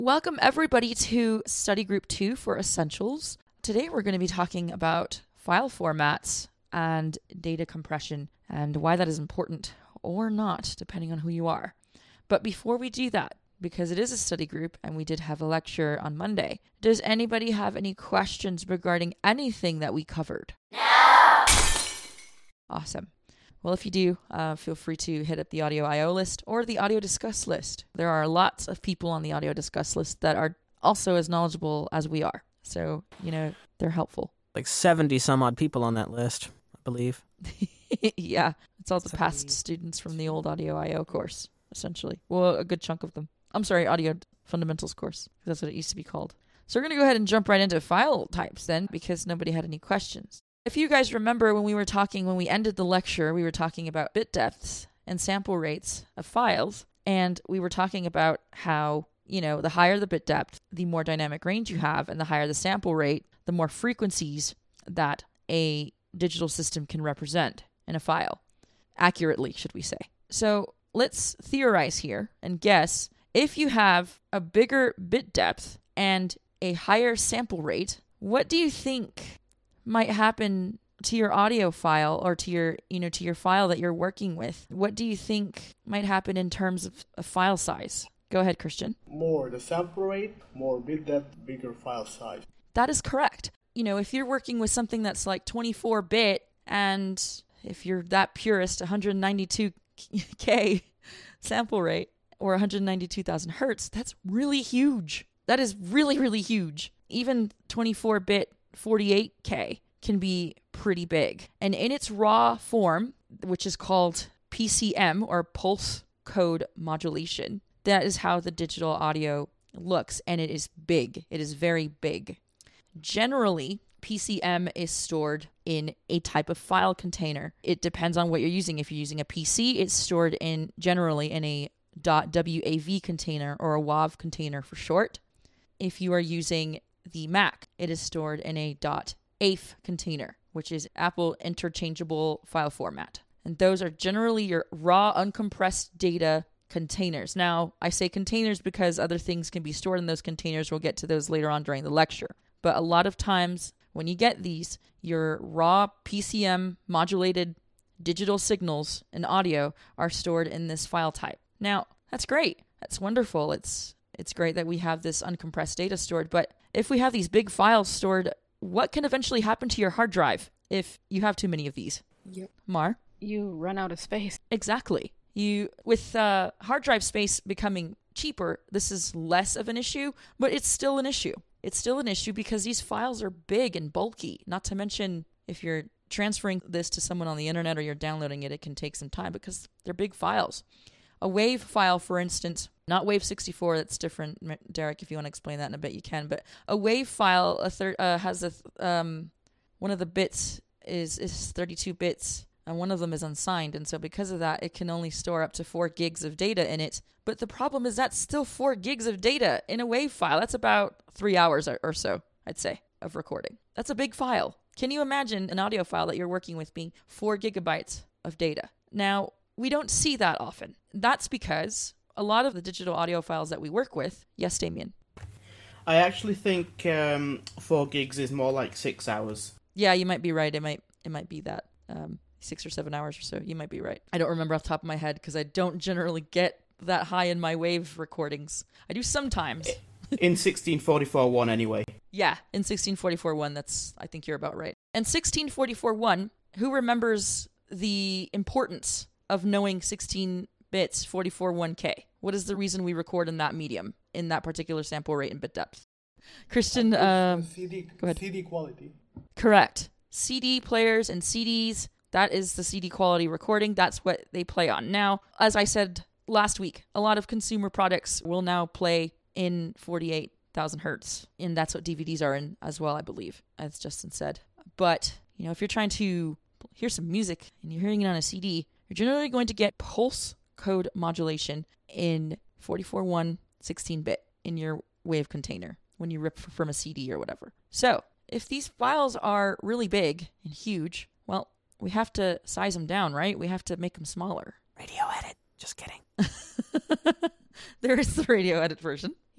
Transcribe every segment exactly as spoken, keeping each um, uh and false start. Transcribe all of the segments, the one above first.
Welcome everybody to Study Group two for Essentials. Today we're going to be talking about file formats and data compression and why that is important or not, depending on who you are. But before we do that, because it is a study group and we did have a lecture on Monday, does anybody have any questions regarding anything that we covered? No! Awesome. Well, if you do, uh, feel free to hit up the Audio I O list or the Audio Discuss list. There are lots of people on the Audio Discuss list that are also as knowledgeable as we are. So, you know, they're helpful. Like seventy some odd people on that list, I believe. Yeah, it's all the past students from the old Audio I O course, essentially. Well, a good chunk of them. I'm sorry, Audio Fundamentals course. That's what it used to be called. So we're going to go ahead and jump right into file types then, because nobody had any questions. If you guys remember when we were talking, when we ended the lecture, we were talking about bit depths and sample rates of files. And we were talking about how, you know, the higher the bit depth, the more dynamic range you have, and the higher the sample rate, the more frequencies that a digital system can represent in a file. Accurately, should we say. So let's theorize here and guess, if you have a bigger bit depth and a higher sample rate, what do you think might happen to your audio file or to your, you know, to your file that you're working with? What do you think might happen in terms of a file size? Go ahead, Christian. More the sample rate, more bit depth, bigger file size. That is correct. You know, if you're working with something that's like twenty-four bit and if you're that purist, one ninety-two K sample rate or one ninety-two thousand hertz, that's really huge. That is really, really huge. Even twenty-four bit forty-eight K can be pretty big. And in its raw form, which is called P C M or pulse code modulation, that is how the digital audio looks, and it is big. It is very big. Generally, P C M is stored in a type of file container. It depends on what you're using. If you're using a P C, it's stored in generally in a .wav container or a WAV container for short. If you are using the Mac, it is stored in a .A F container, which is Apple Interchangeable File Format. And those are generally your raw, uncompressed data containers. Now, I say containers because other things can be stored in those containers. We'll get to those later on during the lecture. But a lot of times when you get these, your raw P C M modulated digital signals and audio are stored in this file type. Now, that's great. That's wonderful. It's it's great that we have this uncompressed data stored. But if we have these big files stored, what can eventually happen to your hard drive if you have too many of these? Yep. Mar? You run out of space. Exactly. You with uh, hard drive space becoming cheaper, this is less of an issue, but it's still an issue. It's still an issue because these files are big and bulky. Not to mention, if you're transferring this to someone on the internet or you're downloading it, it can take some time because they're big files. A WAV file, for instance, not WAV sixty-four, that's different. Derek, if you want to explain that in a bit, you can. But a WAV file a thir- uh, has a th- um, one of the bits is is thirty-two bits, and one of them is unsigned. And so because of that, it can only store up to four gigs of data in it. But the problem is that's still four gigs of data in a WAV file. That's about three hours or, or so, I'd say, of recording. That's a big file. Can you imagine an audio file that you're working with being four gigabytes of data? Now, we don't see that often. That's because a lot of the digital audio files that we work with, yes, Damien? I actually think um, four gigs is more like six hours. Yeah, you might be right. It might it might be that um, six or seven hours or so. You might be right. I don't remember off the top of my head because I don't generally get that high in my WAV recordings. I do sometimes. In sixteen forty-four one anyway. Yeah, in sixteen forty-four one, that's, I think you're about right. And sixteen forty-four one, who remembers the importance of knowing sixteen bits, forty-four one K? What is the reason we record in that medium, in that particular sample rate and bit depth? Christian, um, C D, go ahead. C D quality. Correct. C D players and C Ds, that is the C D quality recording. That's what they play on. Now, as I said last week, a lot of consumer products will now play in forty-eight thousand hertz, and that's what D V Ds are in as well, I believe, as Justin said. But, you know, if you're trying to hear some music and you're hearing it on a C D, you're generally going to get pulse code modulation in forty-four one sixteen bit in your WAV container when you rip from a C D or whatever. So, if these files are really big and huge, well, we have to size them down, right? We have to make them smaller. Radio edit. Just kidding. There is the radio edit version. Yeah.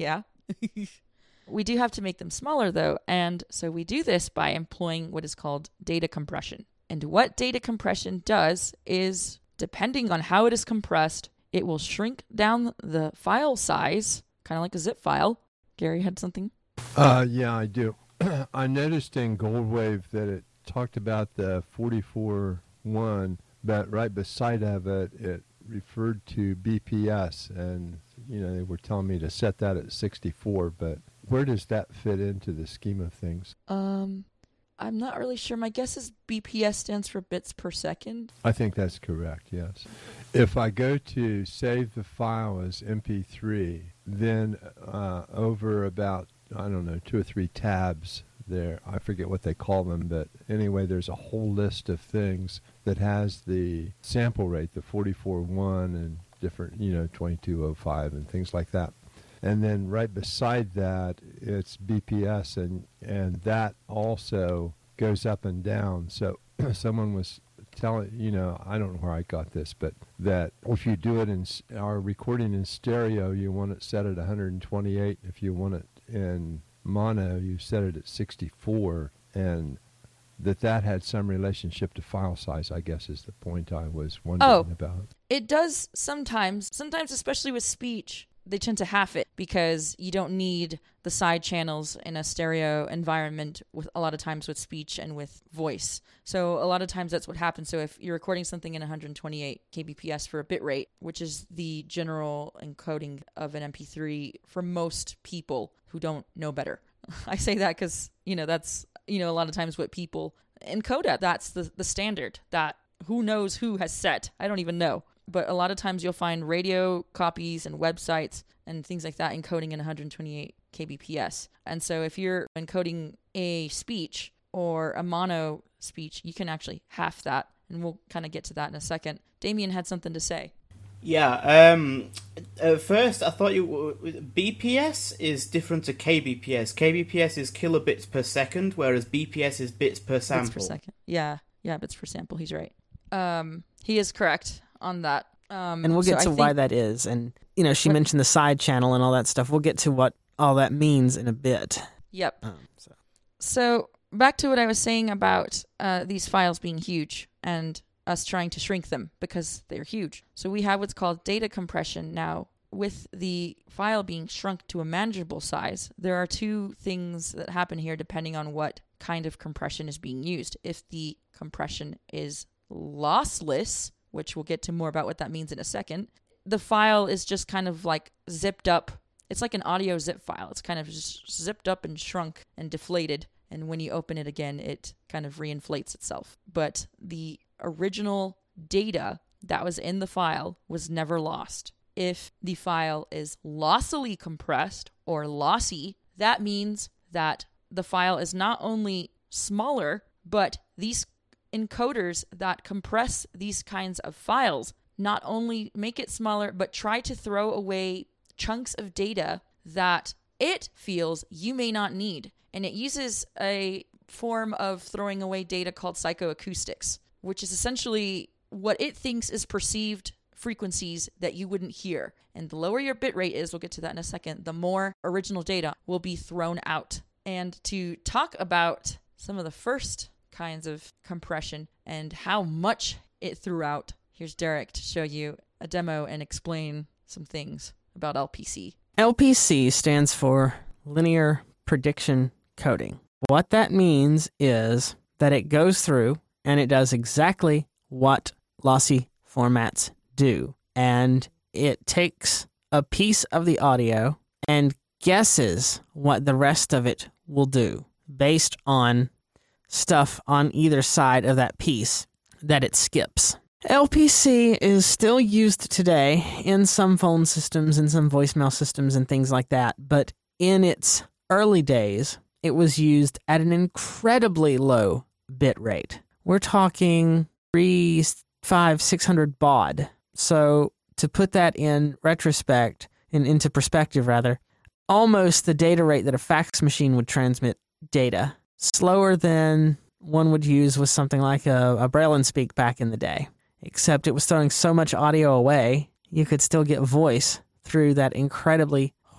We do have to make them smaller, though, and so we do this by employing what is called data compression. And what data compression does is, depending on how it is compressed, it will shrink down the file size, kind of like a zip file. Gary had something? Uh, yeah, I do. I noticed in Goldwave that it talked about the forty-four one, but right beside of it, it referred to B P S, and you know they were telling me to set that at sixty-four, but where does that fit into the scheme of things? Um, I'm not really sure. My guess is B P S stands for bits per second. I think that's correct, yes. If I go to save the file as M P three, then uh, over about, I don't know, two or three tabs there, I forget what they call them, but anyway, there's a whole list of things that has the sample rate, the forty-four one and different, you know, twenty-two oh five and things like that. And then right beside that, it's B P S, and, and that also goes up and down. So someone was telling, you know, I don't know where I got this, but that if you do it in our recording in stereo, you want it set at one hundred twenty-eight. If you want it in mono, you set it at sixty-four, and that that had some relationship to file size, I guess, is the point I was wondering oh, about. It does sometimes, sometimes especially with speech, they tend to half it because you don't need the side channels in a stereo environment with a lot of times with speech and with voice. So a lot of times that's what happens. So if you're recording something in one hundred twenty-eight kilobits for a bit rate, which is the general encoding of an M P three for most people who don't know better. I say that because, you know, that's, you know, a lot of times what people encode at, that's the, the standard that who knows who has set. I don't even know. But a lot of times you'll find radio copies and websites and things like that encoding in one hundred twenty-eight kilobits. And so if you're encoding a speech or a mono speech, you can actually half that. And we'll kind of get to that in a second. Damien had something to say. Yeah, um, at first I thought you B P S is different to K B P S. K B P S is kilobits per second, whereas B P S is bits per sample. Bits per second. Yeah, yeah, bits per sample. He's right. Um, he is correct on that. Um, and we'll get so to think, why that is. And, you know, she what, mentioned the side channel and all that stuff. We'll get to what all that means in a bit. Yep. Um, so. so back to what I was saying about uh, these files being huge and us trying to shrink them because they're huge. So we have what's called data compression now. With the file being shrunk to a manageable size, there are two things that happen here depending on what kind of compression is being used. If the compression is lossless, which we'll get to more about what that means in a second, the file is just kind of like zipped up. It's like an audio zip file. It's kind of just zipped up and shrunk and deflated. And when you open it again, it kind of reinflates itself. But the original data that was in the file was never lost. If the file is lossily compressed or lossy, that means that the file is not only smaller, but these encoders that compress these kinds of files not only make it smaller, but try to throw away chunks of data that it feels you may not need. And it uses a form of throwing away data called psychoacoustics, which is essentially what it thinks is perceived frequencies that you wouldn't hear. And the lower your bit rate is, we'll get to that in a second, the more original data will be thrown out. And to talk about some of the first kinds of compression and how much it threw out, here's Derek to show you a demo and explain some things about L P C. L P C stands for Linear Prediction Coding. What that means is that it goes through and it does exactly what lossy formats do. And it takes a piece of the audio and guesses what the rest of it will do based on stuff on either side of that piece that it skips. L P C is still used today in some phone systems and some voicemail systems and things like that, but in its early days, it was used at an incredibly low bit rate. We're talking three, five, six hundred baud. So to put that in retrospect, and into perspective rather, almost the data rate that a fax machine would transmit data. Slower than one would use with something like a, a Braille and Speak back in the day. Except it was throwing so much audio away, you could still get voice through that incredibly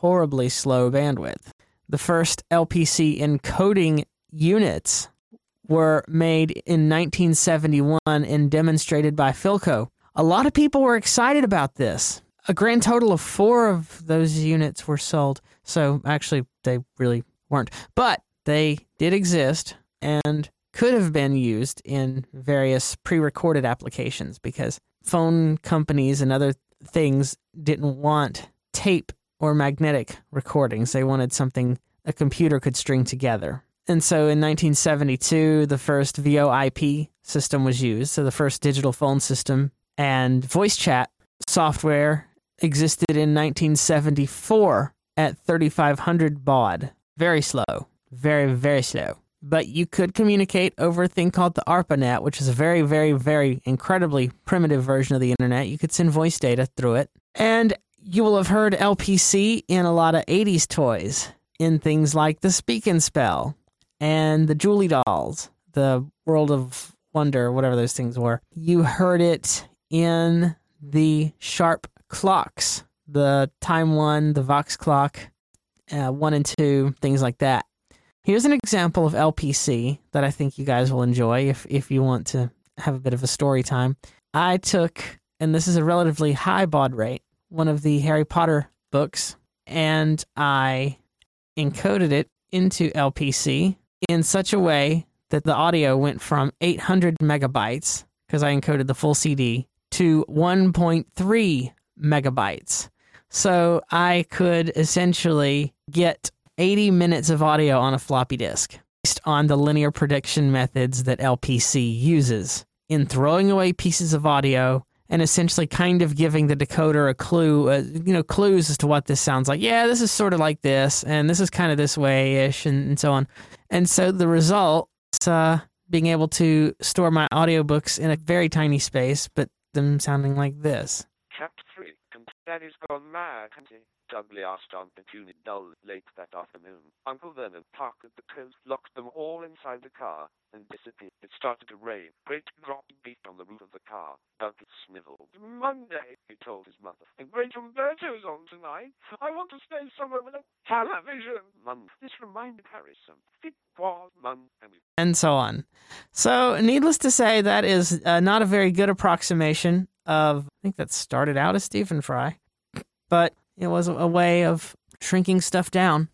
horribly slow bandwidth. The first L P C encoding units were made in nineteen seventy-one and demonstrated by Philco. A lot of people were excited about this. A grand total of four of those units were sold. So actually, they really weren't. But they did exist and could have been used in various pre-recorded applications because phone companies and other things didn't want tape or magnetic recordings. They wanted something a computer could string together. And so in nineteen seventy-two, the first V O I P system was used, so the first digital phone system, and voice chat software existed in nineteen seventy-four at thirty-five hundred baud. Very slow. Very, very slow. But you could communicate over a thing called the ARPANET, which is a very, very, very incredibly primitive version of the internet. You could send voice data through it. And you will have heard L P C in a lot of eighties toys, in things like the Speak and Spell and the Julie dolls, the World of Wonder, whatever those things were. You heard it in the Sharp clocks, the Time One, the Vox clock, uh, one and two, things like that. Here's an example of L P C that I think you guys will enjoy if, if you want to have a bit of a story time. I took, and this is a relatively high baud rate, one of the Harry Potter books, and I encoded it into L P C in such a way that the audio went from eight hundred megabytes, because I encoded the full C D, to one point three megabytes. So I could essentially get eighty minutes of audio on a floppy disk based on the linear prediction methods that L P C uses in throwing away pieces of audio and essentially kind of giving the decoder a clue, uh, you know, clues as to what this sounds like. Yeah, this is sort of like this, and this is kind of this way-ish, and, and so on. And so the result is uh, being able to store my audiobooks in a very tiny space, but them sounding like this. Chapter three. Daddy's gone mad, hasn't he? Dudley asked Aunt Petunia dull late that afternoon. Uncle Vernon parked at the coast, locked them all inside the car, and disappeared. It started to rain. Great drop beat on the roof of the car. Uncle sniveled. Monday, he told his mother. And Great Umberto's on tonight. I want to stay somewhere with a television. Mum, this reminded Harry something. It was, Mum. And, we... and so on. So, needless to say, that is uh, not a very good approximation of, I think that started out as Stephen Fry, but it was a way of shrinking stuff down.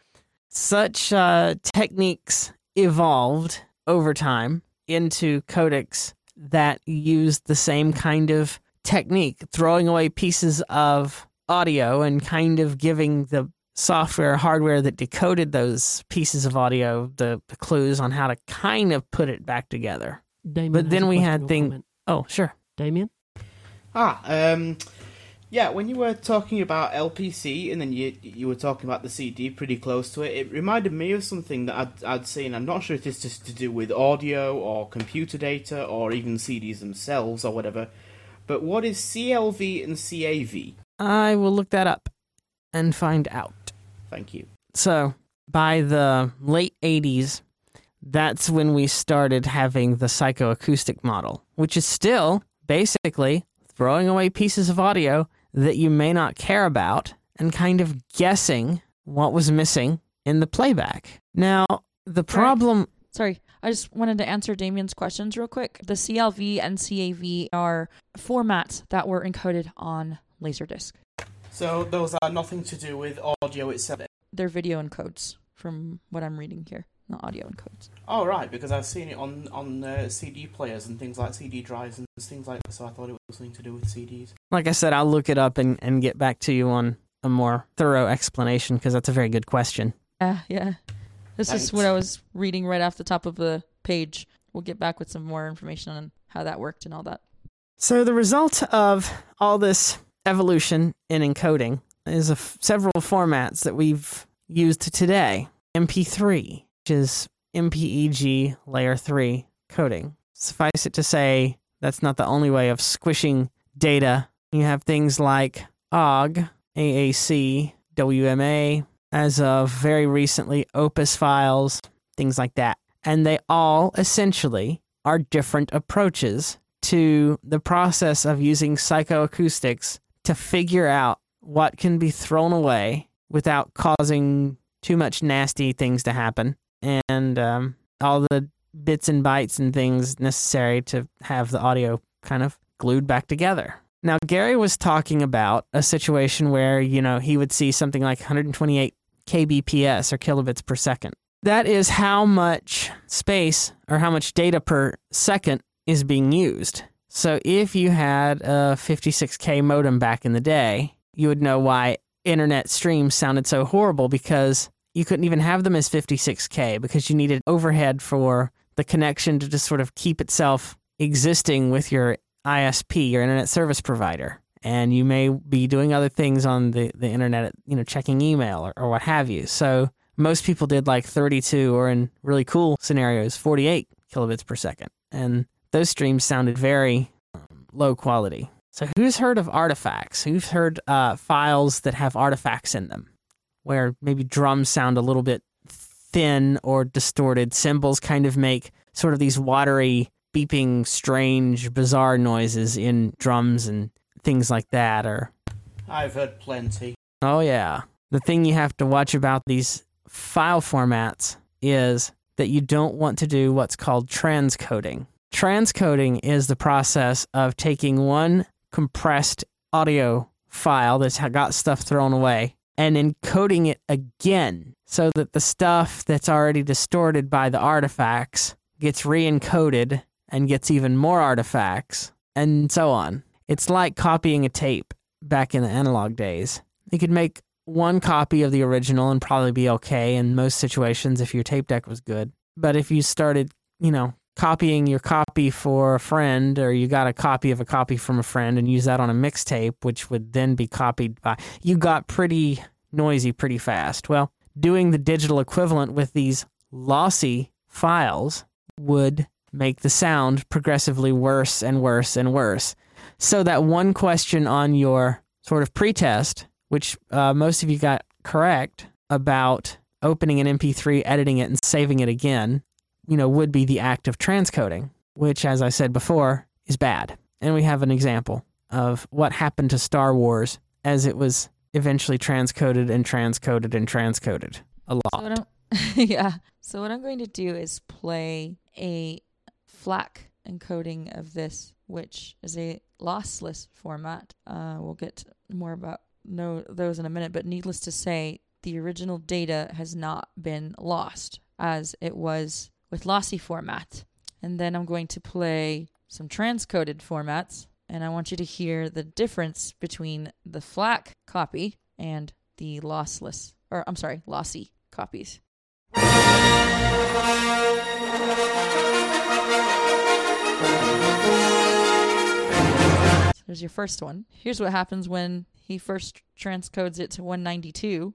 Such uh, techniques evolved over time into codecs that used the same kind of technique, throwing away pieces of audio and kind of giving the software, hardware that decoded those pieces of audio the, the clues on how to kind of put it back together. Damien but then we had things... Oh, sure. Damien? Ah, um... yeah, when you were talking about L P C and then you you were talking about the C D pretty close to it, it reminded me of something that I'd, I'd seen. I'm not sure if it's just to do with audio or computer data or even C Ds themselves or whatever, but what is C L V and C A V? I will look that up and find out. Thank you. So, by the late eighties, that's when we started having the psychoacoustic model, which is still basically throwing away pieces of audio that you may not care about and kind of guessing what was missing in the playback. Now, the problem... Sorry, I just wanted to answer Damien's questions real quick. The C L V and C A V are formats that were encoded on Laserdisc. So those are nothing to do with audio itself? They're video encodes, from what I'm reading here, not audio encodes. Oh, right, because I've seen it on, on uh, C D players and things like C D drives and things like that, so I thought it was something to do with C Ds. Like I said, I'll look it up and, and get back to you on a more thorough explanation, because that's a very good question. Uh, yeah. This Thanks. is what I was reading right off the top of the page. We'll get back with some more information on how that worked and all that. So the result of all this evolution in encoding is a f- several formats that we've used today. M P three, which is M P E G layer three coding. Suffice it to say, that's not the only way of squishing data. You have things like O G, A A C, W M A, as of very recently, Opus files, things like that. And they all essentially are different approaches to the process of using psychoacoustics to figure out what can be thrown away without causing too much nasty things to happen, and um, all the bits and bytes and things necessary to have the audio kind of glued back together. Now, Gary was talking about a situation where, you know, he would see something like one hundred twenty-eight kbps or kilobits per second. That is how much space or how much data per second is being used. So if you had a fifty-six K modem back in the day, you would know why internet streams sounded so horrible, because you couldn't even have them as fifty-six K because you needed overhead for the connection to just sort of keep itself existing with your I S P, your internet service provider. And you may be doing other things on the, the internet, you know, checking email or, or what have you. So most people did like thirty-two, or in really cool scenarios, forty-eight kilobits per second. And those streams sounded very um, low quality. So who's heard of artifacts? Who's heard uh, files that have artifacts in them, where maybe drums sound a little bit thin or distorted? Cymbals kind of make sort of these watery, beeping, strange, bizarre noises in drums and things like that. Or I've heard plenty. Oh, yeah. The thing you have to watch about these file formats is that you don't want to do what's called transcoding. Transcoding is the process of taking one compressed audio file that's got stuff thrown away and encoding it again so that the stuff that's already distorted by the artifacts gets re-encoded and gets even more artifacts, and so on. It's like copying a tape back in the analog days. You could make one copy of the original and probably be okay in most situations if your tape deck was good. But if you started, you know, copying your copy for a friend, or you got a copy of a copy from a friend and use that on a mixtape, which would then be copied by, you got pretty noisy pretty fast. Well, doing the digital equivalent with these lossy files would make the sound progressively worse and worse and worse. So that one question on your sort of pretest, which uh, most of you got correct, about opening an M P three, editing it, and saving it again, you know, would be the act of transcoding, which, as I said before, is bad. And we have an example of what happened to Star Wars as it was eventually transcoded and transcoded and transcoded a lot. So what I'm, yeah. So what I'm going to do is play a FLAC encoding of this, which is a lossless format. Uh, we'll get more about no those in a minute, but needless to say, the original data has not been lost as it was with lossy format. And then I'm going to play some transcoded formats, and I want you to hear the difference between the FLAC copy and the lossless, or I'm sorry, lossy copies. So there's your first one. Here's what happens when he first transcodes it to one ninety-two.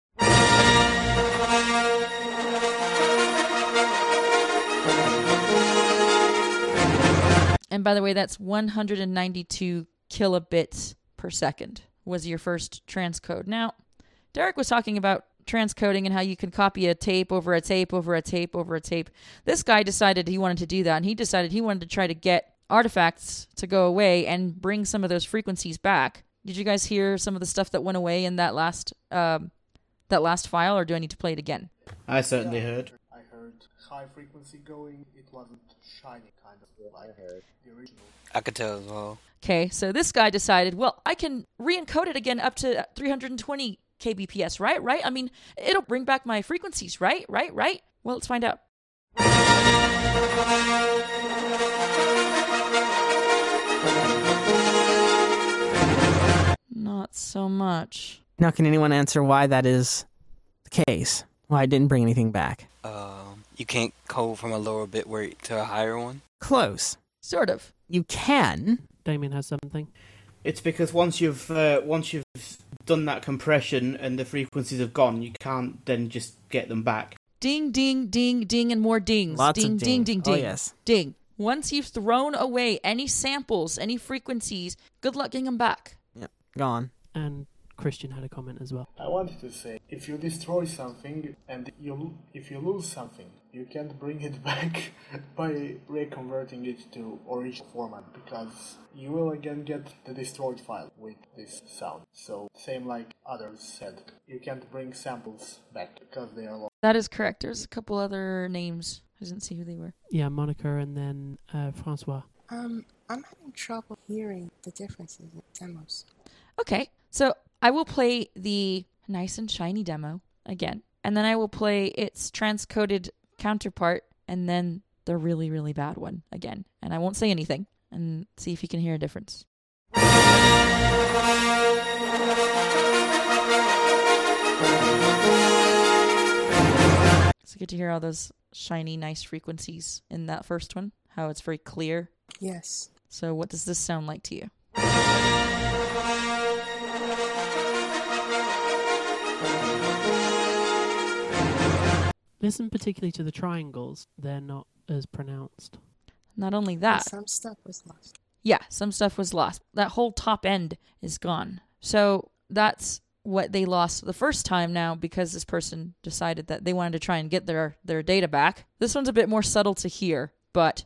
And by the way, that's one hundred ninety-two kilobits per second was your first transcode. Now, Derek was talking about transcoding and how you can copy a tape over a tape over a tape over a tape. This guy decided he wanted to do that, and he decided he wanted to try to get artifacts to go away and bring some of those frequencies back. Did you guys hear some of the stuff that went away in that last um, that last file, or do I need to play it again? I certainly Yeah, heard. I heard high frequency going. It wasn't shiny, kind of like the original. I could tell as well. Okay, so this guy decided, well, I can re-encode it again up to three hundred twenty kbps, right? Right? I mean, it'll bring back my frequencies, right? Right? Right? Well, let's find out. Not so much. Now, can anyone answer why that is the case? Why it didn't bring anything back? Um, you can't code from a lower bit rate to a higher one. Close. Sort of. You can. Damien has something. It's because once you've uh, once you've done that compression and the frequencies have gone, you can't then just get them back. Ding, ding, ding, ding, and more dings. Lots ding, of ding, ding. ding, ding, Oh, yes. ding. Once you've thrown away any samples, any frequencies, good luck getting them back. Yep. Gone. And Christian had a comment as well. I wanted to say, if you destroy something and you if you lose something, you can't bring it back by reconverting it to original format, because you will again get the destroyed file with this sound. So, same like others said, you can't bring samples back because they are lost. That is correct. There's a couple other names. I didn't see who they were. Yeah, Monica and then uh, Francois. Um, I'm having trouble hearing the differences in demos. Okay, so I will play the nice and shiny demo again, and then I will play its transcoded counterpart, and then the really, really bad one again. And I won't say anything, and see if you can hear a difference. So get to hear all those shiny, nice frequencies in that first one, how it's very clear. Yes. So what does this sound like to you? Listen particularly to the triangles. They're not as pronounced. Not only that. Some stuff was lost. Yeah, some stuff was lost. That whole top end is gone. So that's what they lost the first time now, because this person decided that they wanted to try and get their, their data back. This one's a bit more subtle to hear, but...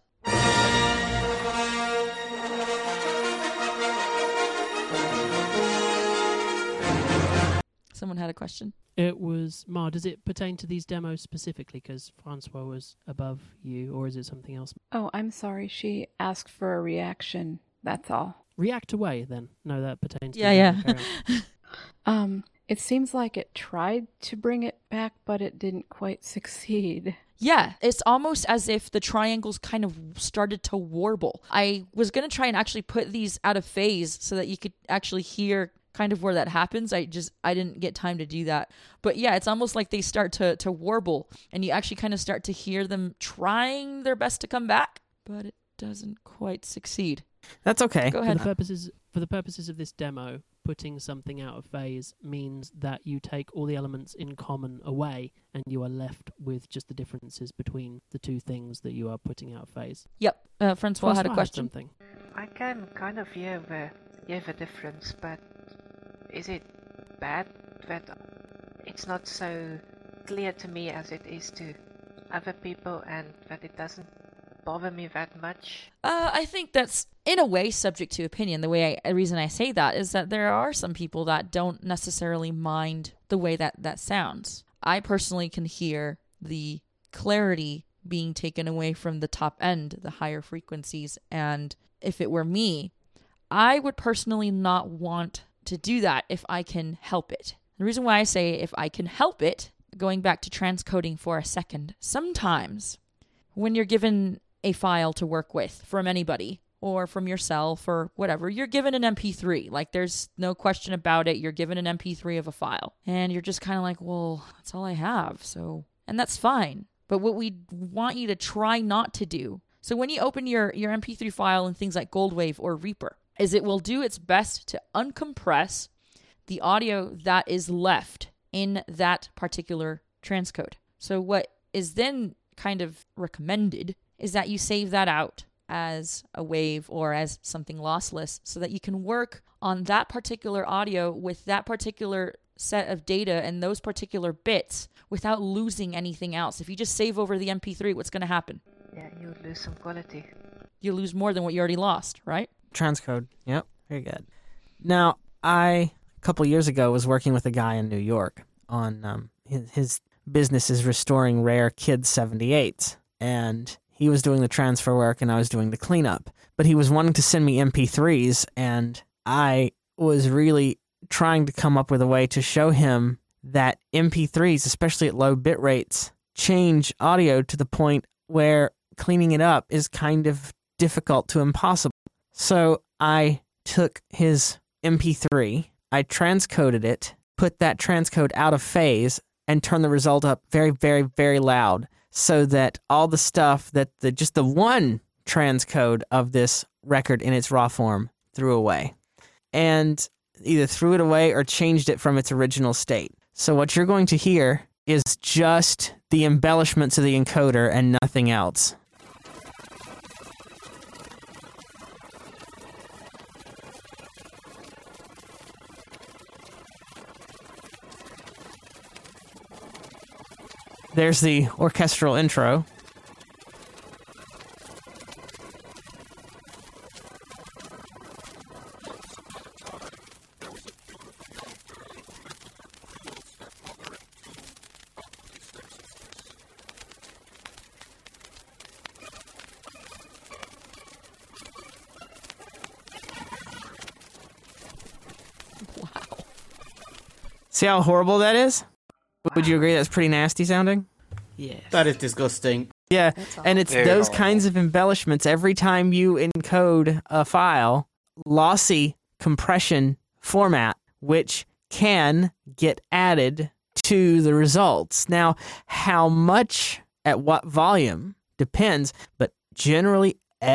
Someone had a question. It was, Ma, does it pertain to these demos specifically because Francois was above you, or is it something else? Oh, I'm sorry. She asked for a reaction. That's all. React away, then. No, that pertains to Yeah, the yeah. um, it seems like it tried to bring it back, but it didn't quite succeed. Yeah, it's almost as if the triangles kind of started to warble. I was going to try and actually put these out of phase so that you could actually hear kind of where that happens. I just, I didn't get time to do that. But yeah, it's almost like they start to, to warble, and you actually kind of start to hear them trying their best to come back, but it doesn't quite succeed. That's okay. Go ahead. For the purposes, for the purposes of this demo, putting something out of phase means that you take all the elements in common away, and you are left with just the differences between the two things that you are putting out of phase. Yep. Uh, Francois, Francois had a question. Something. I can kind of hear the, hear the difference, but is it bad that it's not so clear to me as it is to other people, and that it doesn't bother me that much? Uh, I think that's, in a way, subject to opinion. The way I, the reason I say that is that there are some people that don't necessarily mind the way that that sounds. I personally can hear the clarity being taken away from the top end, the higher frequencies, and if it were me, I would personally not want to do that if I can help it. The reason why I say if I can help it, going back to transcoding for a second, sometimes when you're given a file to work with from anybody or from yourself or whatever, you're given an M P three. Like, there's no question about it. You're given an M P three of a file, and you're just kind of like, well, that's all I have. So, and that's fine. But what we want you to try not to do, so when you open your, your M P three file in things like Goldwave or Reaper, is it will do its best to uncompress the audio that is left in that particular transcode. So what is then kind of recommended is that you save that out as a wave or as something lossless so that you can work on that particular audio with that particular set of data and those particular bits without losing anything else. If you just save over the M P three, what's going to happen? Yeah, you lose some quality. You lose more than what you already lost, right? Transcode. Yep. Very good. Now, I, a couple years ago, was working with a guy in New York on um, his, his business is restoring rare Kid seventy-eights. And he was doing the transfer work and I was doing the cleanup. But he was wanting to send me M P threes, and I was really trying to come up with a way to show him that M P threes, especially at low bit rates, change audio to the point where cleaning it up is kind of difficult to impossible. So I took his M P three, I transcoded it, put that transcode out of phase, and turned the result up very, very, very loud so that all the stuff that the just the one transcode of this record in its raw form threw away. And either threw it away or changed it from its original state. So what you're going to hear is just the embellishments of the encoder and nothing else. there's the orchestral intro. See how horrible that is? Would you agree that's pretty nasty sounding? Yes. That is disgusting. Yeah, and it's Very those horrible. kinds of embellishments. Every time you encode a file, lossy compression format, which can get added to the results. Now, how much at what volume depends, but generally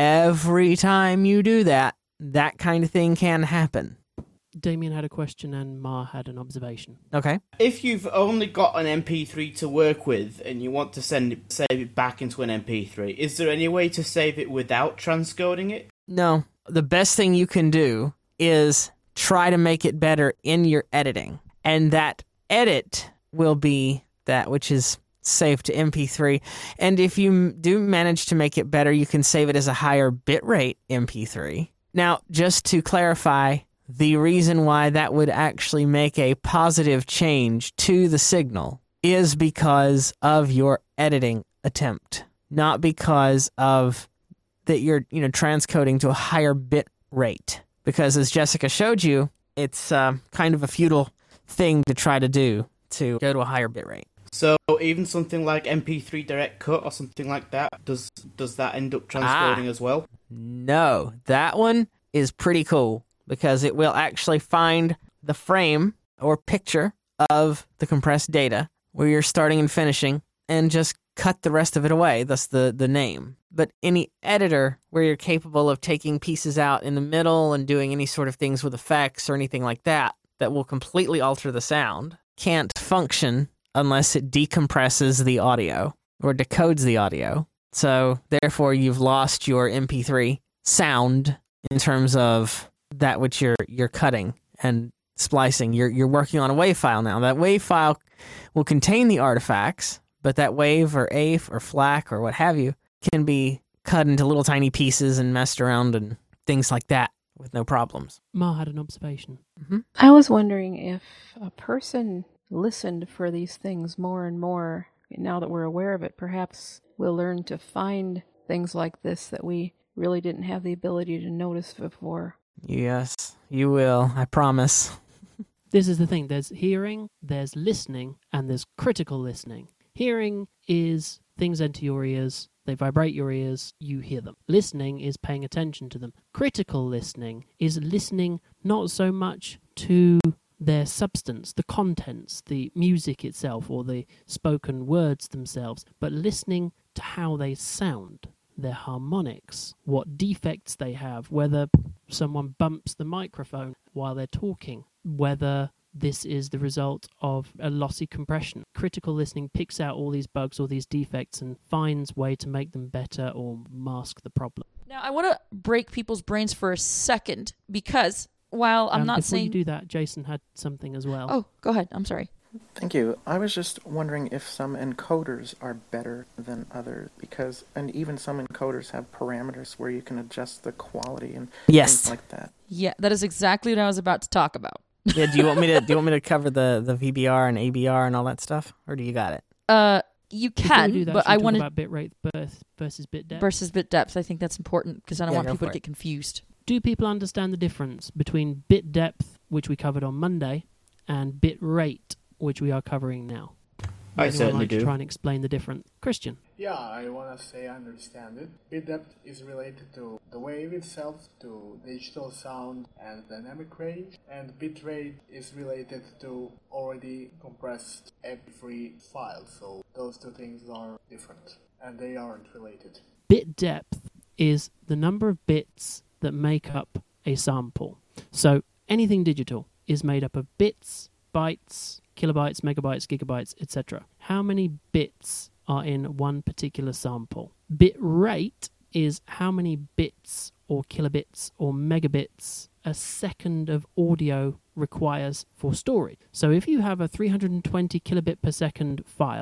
every time you do that, that kind of thing can happen. Damien had a question and Ma had an observation. Okay. If you've only got an M P three to work with and you want to send it, save it back into an M P three, is there any way to save it without transcoding it? No. The best thing you can do is try to make it better in your editing. And that edit will be that which is saved to M P three. And if you do manage to make it better, you can save it as a higher bitrate M P three. Now, just to clarify, the reason why that would actually make a positive change to the signal is because of your editing attempt, not because of that you're, you know, transcoding to a higher bit rate. Because as Jessica showed you, it's uh, kind of a futile thing to try to do to go to a higher bit rate. So even something like M P three Direct Cut or something like that, does does that end up transcoding Ah. as well? No, that one is pretty cool because it will actually find the frame or picture of the compressed data where you're starting and finishing and just cut the rest of it away. That's the, the name. But any editor where you're capable of taking pieces out in the middle and doing any sort of things with effects or anything like that that will completely alter the sound can't function unless it decompresses the audio or decodes the audio. So therefore you've lost your M P three sound in terms of that which you're you're cutting and splicing. You're you're working on a WAV file now. That WAV file will contain the artifacts, but that WAV or A F or FLAC or what have you can be cut into little tiny pieces and messed around and things like that with no problems. Ma had an observation. Mm-hmm. I was wondering if a person listened for these things more and more. Now that we're aware of it, perhaps we'll learn to find things like this that we really didn't have the ability to notice before. Yes, you will. I promise. This is the thing. There's hearing, there's listening, and there's critical listening. Hearing is things enter your ears, they vibrate your ears, you hear them. Listening is paying attention to them. Critical listening is listening not so much to their substance, the contents, the music itself, or the spoken words themselves, but listening to how they sound, their harmonics, what defects they have, whether someone bumps the microphone while they're talking, whether this is the result of a lossy compression. Critical listening picks out all these bugs, all these defects, and finds way to make them better or mask the problem. Now, I want to break people's brains for a second because while I'm um, not before saying... you do that, Jason had something as well. Oh, go ahead. I'm sorry. Thank you. I was just wondering if some encoders are better than others, because, and even some encoders have parameters where you can adjust the quality and Yes. things like that. Yeah, that is exactly what I was about to talk about. Yeah, do you want me to do you want me to cover the, the V B R and A B R and all that stuff? Or do you got it? Uh, you Before can, we do that, but should we I talk wanted about bitrate versus, versus bit depth. versus bit depth. I think that's important because I don't Yeah, want go people for to it. get confused. Do people understand the difference between bit depth, which we covered on Monday, and bit rate, which we are covering now? I Anyone certainly like to do. try and explain the difference? Christian. Yeah, I want to say I understand it. Bit depth is related to the wave itself, to digital sound and dynamic range, and bit rate is related to already compressed M P three files. So those two things are different, and they aren't related. Bit depth is the number of bits that make up a sample. So anything digital is made up of bits, bytes, kilobytes, megabytes, gigabytes, et cetera. How many bits are in one particular sample? Bit rate is how many bits or kilobits or megabits a second of audio requires for storage. So if you have a three hundred twenty kilobit per second file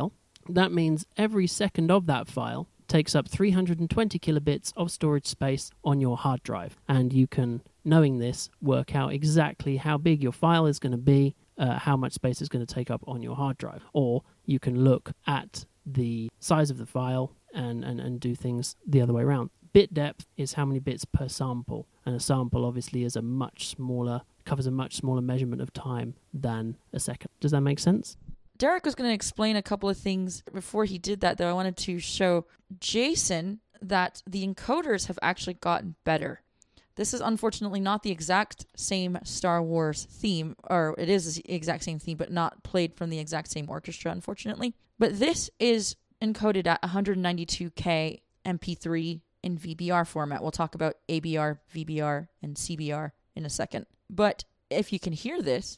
That means every second of that file takes up three hundred twenty kilobits of storage space on your hard drive. And you can, knowing this, work out exactly how big your file is going to be, uh, how much space it's going to take up on your hard drive. Or you can look at the size of the file and, and, and do things the other way around. Bit depth is how many bits per sample, and a sample obviously is a much smaller, covers a much smaller measurement of time than a second. Does that make sense? Derek was going to explain a couple of things. Before he did that, though, I wanted to show Jason that the encoders have actually gotten better. This is unfortunately not the exact same Star Wars theme, or it is the exact same theme, but not played from the exact same orchestra, unfortunately. But this is encoded at one ninety-two K M P three in V B R format. We'll talk about A B R, V B R, and C B R in a second. But if you can hear this...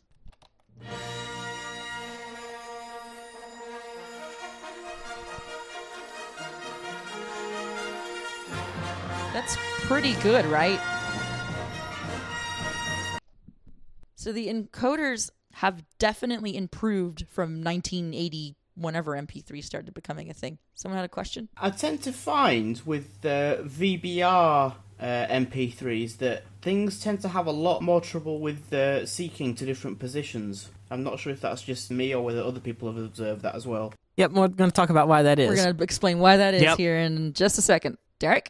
That's pretty good, right? So the encoders have definitely improved from nineteen eighty, whenever M P three started becoming a thing. Someone had a question? I tend to find with the V B R uh, M P threes that things tend to have a lot more trouble with uh, seeking to different positions. I'm not sure if that's just me or whether other people have observed that as well. Yep, we're going to talk about why that is. We're going to explain why that is Yep. here in just a second. Derek?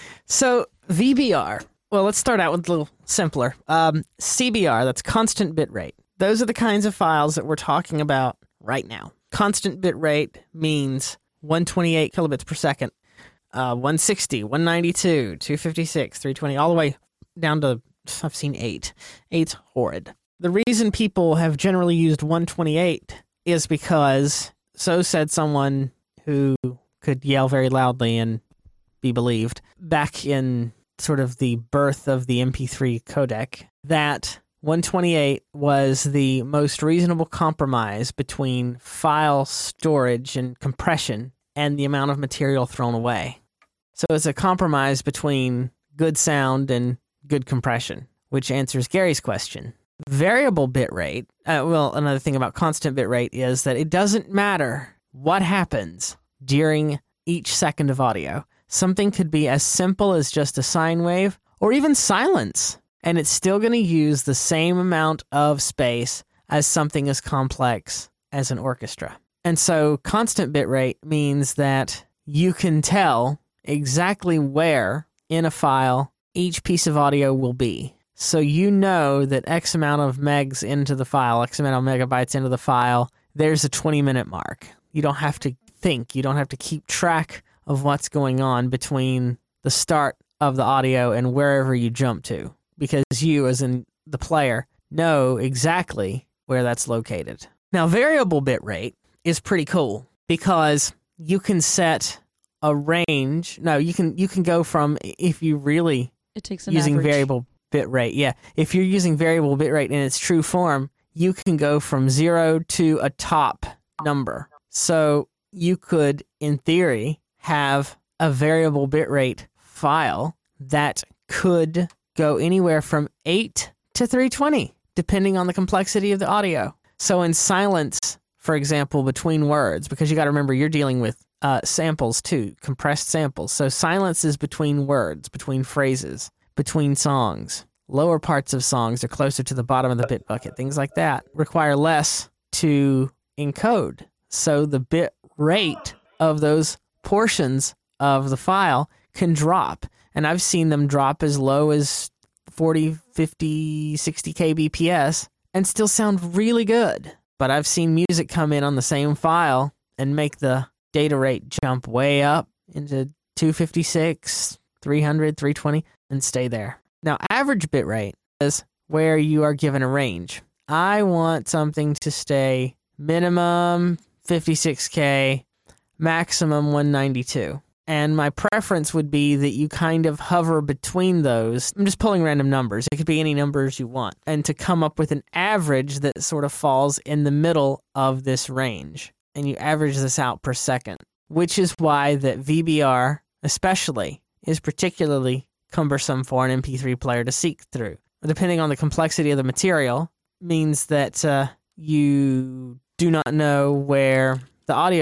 So, V B R. Well, let's start out with a little simpler. Um, C B R, that's constant bit rate. Those are the kinds of files that we're talking about right now. Constant bit rate means one twenty-eight kilobits per second, uh, one sixty, one ninety-two, two fifty-six, three twenty, all the way down to, I've seen eight. Eight's horrid. The reason people have generally used one twenty-eight is because, so said someone who could yell very loudly and be believed, back in sort of the birth of the M P three codec, that one twenty-eight was the most reasonable compromise between file storage and compression and the amount of material thrown away. So it's a compromise between good sound and good compression, which answers Gary's question. Variable bit rate, uh, well, another thing about constant bit rate is that it doesn't matter what happens during each second of audio. Something could be as simple as just a sine wave or even silence, and it's still going to use the same amount of space as something as complex as an orchestra. And so constant bit rate means that you can tell exactly where in a file each piece of audio will be. So you know that X amount of megs into the file, X amount of megabytes into the file, there's a twenty minute mark. You don't have to think, you don't have to keep track of what's going on between the start of the audio and wherever you jump to, because you, as in the player, know exactly where that's located. Now, variable bit rate is pretty cool because you can set a range. No, you can you can go from, if you really it takes an using average. variable bit rate, yeah. If you're using variable bit rate in its true form, you can go from zero to a top number. So you could, in theory, have a variable bitrate file that could go anywhere from eight to three twenty, depending on the complexity of the audio. So in silence, for example, between words, because you got to remember you're dealing with uh, samples too, compressed samples. So silence is between words, between phrases, between songs. Lower parts of songs are closer to the bottom of the bit bucket. Things like that require less to encode. So the bit rate of those portions of the file can drop, and I've seen them drop as low as forty, fifty, sixty K B P S and still sound really good. But I've seen music come in on the same file and make the data rate jump way up into two fifty-six, three hundred, three twenty and stay there. Now, average bit rate is where you are given a range. I want something to stay minimum fifty-six K, maximum one ninety-two. And my preference would be that you kind of hover between those. I'm just pulling random numbers. It could be any numbers you want. And to come up with an average that sort of falls in the middle of this range. And you average this out per second. Which is why that V B R, especially, is particularly cumbersome for an M P three player to seek through. Depending on the complexity of the material, means that uh, you do not know where the audio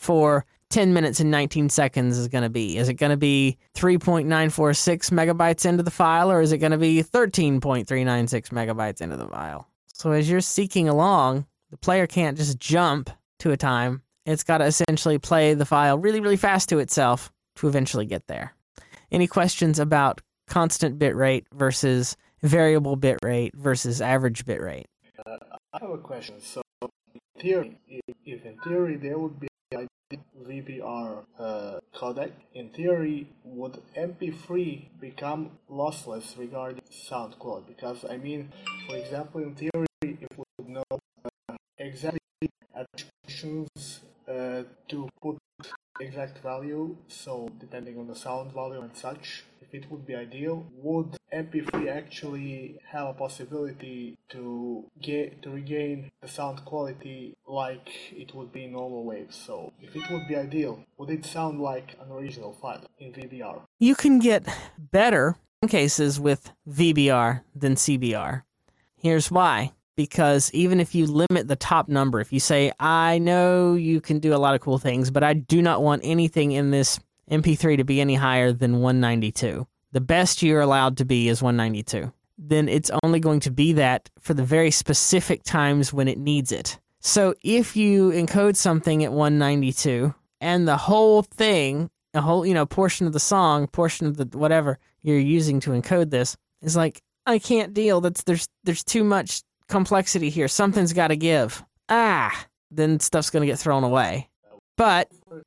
for ten minutes and nineteen seconds is going to be? Is it going to be three point nine four six megabytes into the file, or is it going to be thirteen point three nine six megabytes into the file? So as you're seeking along, the player can't just jump to a time. It's got to essentially play the file really, really fast to itself to eventually get there. Any questions about constant bitrate versus variable bitrate versus average bitrate? Uh, I have a question. So, in theory, if, if in theory there would be a V B R uh, codec, in theory, would M P three become lossless regarding sound quality? Because, I mean, for example, in theory, if we would know uh, exactly attributions uh, to put exact value, so depending on the sound volume and such, if it would be ideal, would M P three actually have a possibility to get to regain the sound quality like it would be in normal waves? So if it would be ideal, would it sound like an original file in V B R? You can get better cases with V B R than C B R. Here's why. Because even if you limit the top number, if you say, I know you can do a lot of cool things, but I do not want anything in this M P three to be any higher than one ninety-two. The best you're allowed to be is one ninety-two. Then it's only going to be that for the very specific times when it needs it. So if you encode something at one ninety-two and the whole thing, a whole, you know, portion of the song, portion of the whatever you're using to encode this is like, I can't deal. That's there's there's too much complexity here. Something's got to give. Ah, then stuff's going to get thrown away. But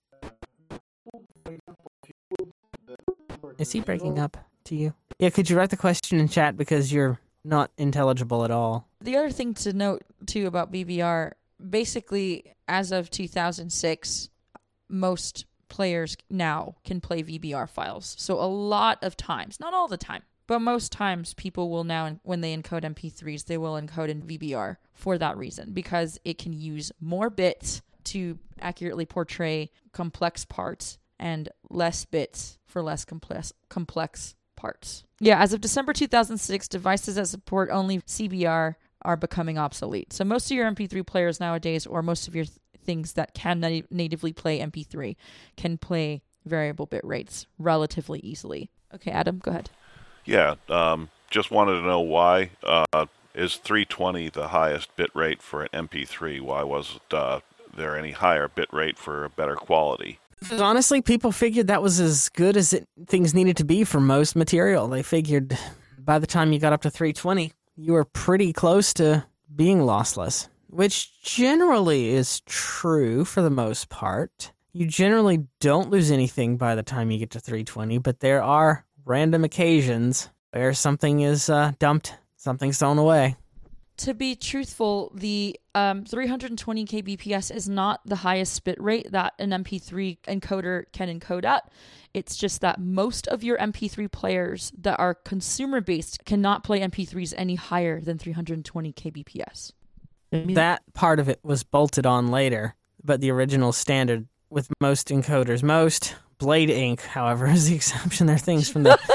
is he breaking up to you? Yeah, could you write the question in chat because you're not intelligible at all? The other thing to note, too, about V B R, basically, as of two thousand six, most players now can play V B R files. So a lot of times, not all the time, but most times people will now, when they encode M P threes, they will encode in V B R for that reason, because it can use more bits to accurately portray complex parts and less bits for less complex complex parts. Yeah, as of December two thousand six, devices that support only C B R are becoming obsolete. So most of your M P three players nowadays, or most of your th- things that can nat- natively play M P three, can play variable bit rates relatively easily. Okay, Adam, go ahead. Yeah, um, just wanted to know why uh, is three twenty the highest bit rate for an M P three? Why wasn't uh, there any higher bit rate for a better quality? Because honestly, people figured that was as good as it, things needed to be for most material. They figured by the time you got up to three twenty, you were pretty close to being lossless, which generally is true for the most part. You generally don't lose anything by the time you get to three twenty, but there are random occasions where something is uh, dumped, something's thrown away. To be truthful, the um, three hundred twenty kilobits is not the highest bit rate that an M P three encoder can encode at. It's just that most of your M P three players that are consumer-based cannot play M P threes any higher than three hundred twenty kilobits. That part of it was bolted on later, but the original standard with most encoders, most Blade Ink, however, is the exception. There are things from the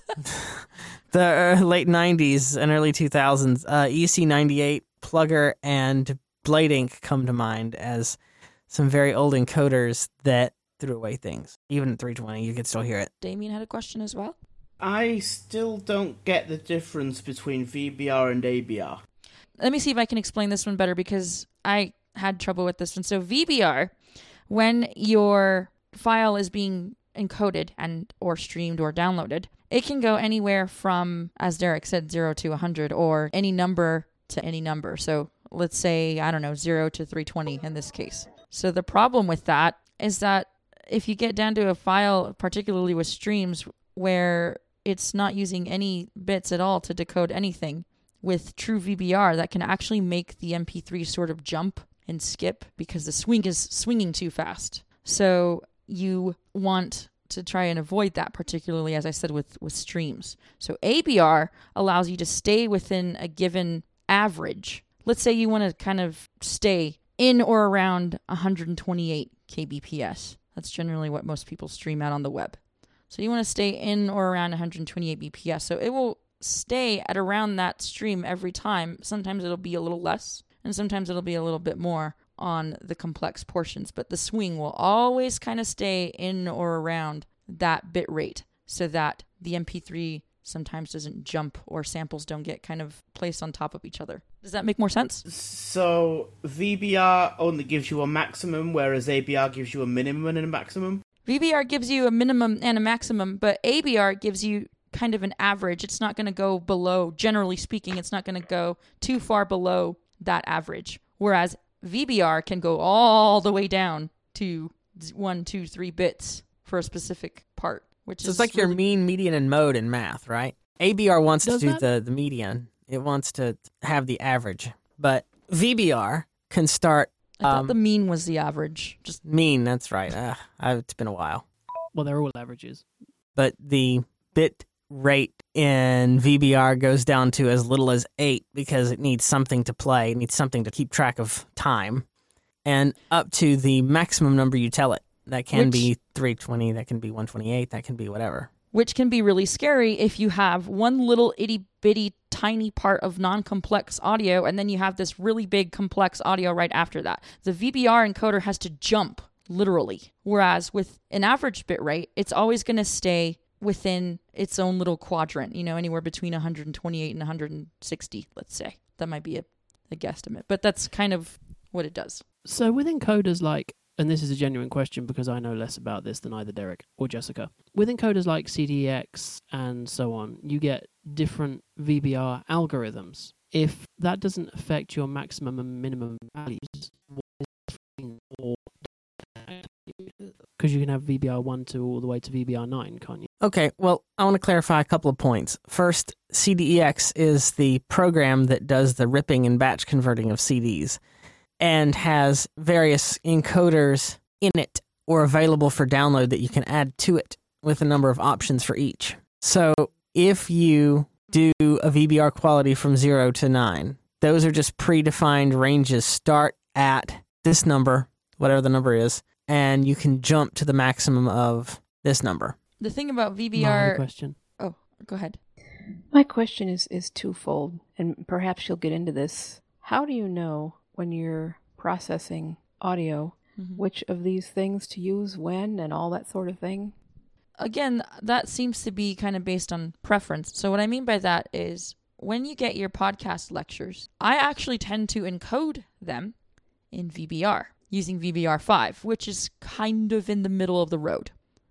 the late nineties and early two thousands. Uh, E C ninety-eight, Plugger, and Blade Ink come to mind as some very old encoders that threw away things. Even at three twenty, you could still hear it. Damien had a question as well. I still don't get the difference between V B R and A B R. Let me see if I can explain this one better, because I had trouble with this one. So V B R, when your file is being encoded and or streamed or downloaded, it can go anywhere from, as Derek said, zero to one hundred, or any number to any number. So let's say, I don't know, zero to three twenty in this case. So the problem with that is that if you get down to a file, particularly with streams, where it's not using any bits at all to decode anything, with true V B R, that can actually make the M P three sort of jump and skip because the swing is swinging too fast. So you want to try and avoid that, particularly, as I said, with, with streams. So A B R allows you to stay within a given average. Let's say you want to kind of stay in or around one hundred twenty-eight kilobits. That's generally what most people stream at on the web. So you want to stay in or around one hundred twenty-eight B P S. So it will stay at around that stream every time. Sometimes it'll be a little less, and sometimes it'll be a little bit more on the complex portions, but the swing will always kind of stay in or around that bit rate so that the M P three sometimes doesn't jump or samples don't get kind of placed on top of each other. Does that make more sense? So V B R only gives you a maximum, whereas A B R gives you a minimum and a maximum? V B R gives you a minimum and a maximum, but A B R gives you kind of an average. It's not going to go below, generally speaking, it's not going to go too far below that average. Whereas V B R can go all the way down to one, two, three bits for a specific part. Which so is it's like really... your mean, median, and mode in math, right? A B R wants Does to do that? the, the median. It wants to have the average. But V B R can start... I thought um, the mean was the average. Just mean, that's right. Uh, it's been a while. Well, they're all averages. But the bit rate in V B R goes down to as little as eight because it needs something to play. It needs something to keep track of time. And up to the maximum number you tell it. That can Which- be three twenty, that can be one twenty-eight, that can be whatever. which can be really scary if you have one little itty-bitty tiny part of non-complex audio and then you have this really big complex audio right after that. The V B R encoder has to jump, literally. Whereas with an average bit rate, it's always going to stay within its own little quadrant, you know, anywhere between one twenty-eight and one sixty, let's say. That might be a, a guesstimate, but that's kind of what it does. So with encoders like, and this is a genuine question because I know less about this than either Derek or Jessica. With encoders like C D E-X and so on, you get different V B R algorithms. If that doesn't affect your maximum and minimum values, because you can have V B R one, two, all the way to V B R nine, can't you? Okay, well, I want to clarify a couple of points. First, C D E X is the program that does the ripping and batch converting of C Ds and has various encoders in it or available for download that you can add to it with a number of options for each. So if you do a V B R quality from zero to nine, those are just predefined ranges. Start at this number, whatever the number is, and you can jump to the maximum of this number. The thing about V B My R... question. Oh, go ahead. My question is, is twofold, and perhaps you'll get into this. How do you know when you're processing audio Mhm. which of these things to use when and all that sort of thing? Again, that seems to be kind of based on preference. So what I mean by that is when you get your podcast lectures, I actually tend to encode them in V B R using V B R five, which is kind of in the middle of the road.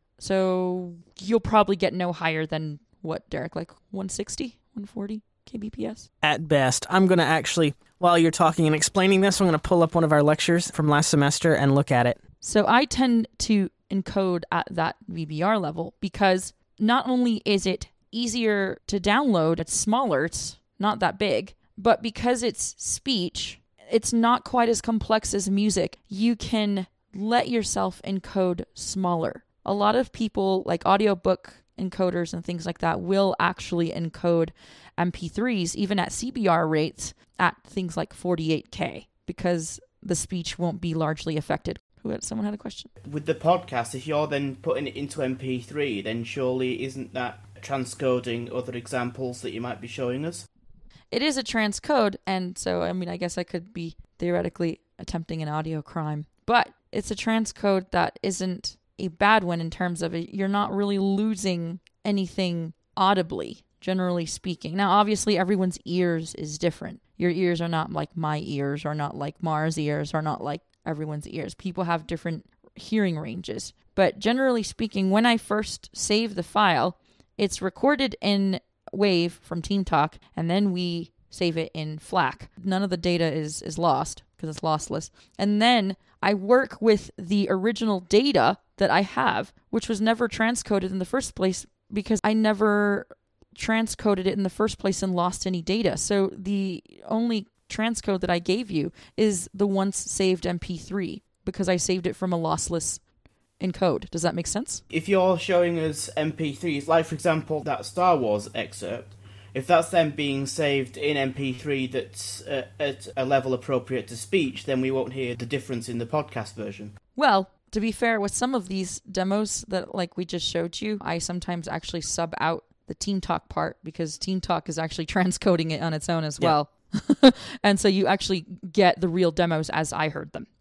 So you'll probably get no higher than what, Derek, like one sixty, one forty kbps? At best. I'm going to actually, while you're talking and explaining this, I'm going to pull up one of our lectures from last semester and look at it. So I tend to encode at that V B R level because not only is it easier to download, it's smaller, it's not that big, but because it's speech, it's not quite as complex as music. You can let yourself encode smaller. A lot of people, like audiobook encoders and things like that, will actually encode M P threes, even at C B R rates, at things like forty-eight K, because the speech won't be largely affected. Who had, someone had a question? With the podcast, if you're then putting it into M P three, then surely isn't that transcoding other examples that you might be showing us? It is a transcode, and so, I mean, I guess I could be theoretically attempting an audio crime, but it's a transcode that isn't a bad one in terms of it. You're not really losing anything audibly, generally speaking. Now, obviously, everyone's ears is different. Your ears are not like my ears, or not like Mars' ears, or not like everyone's ears. People have different hearing ranges. But generally speaking, when I first save the file, it's recorded in WAVE from Team Talk, and then we save it in FLAC. None of the data is, is lost because it's lossless. And then I work with the original data that I have, which was never transcoded in the first place because I never transcoded it in the first place and lost any data. So the only transcode that I gave you is the once saved M P three because I saved it from a lossless encode. Does that make sense? If you're showing us M P threes, like for example that Star Wars excerpt, if that's then being saved in M P three that's uh, at a level appropriate to speech, then we won't hear the difference in the podcast version. Well, to be fair, with some of these demos that like we just showed you, I sometimes actually sub out the Team Talk part because Team Talk is actually transcoding it on its own as Yeah. well. And so you actually get the real demos as I heard them.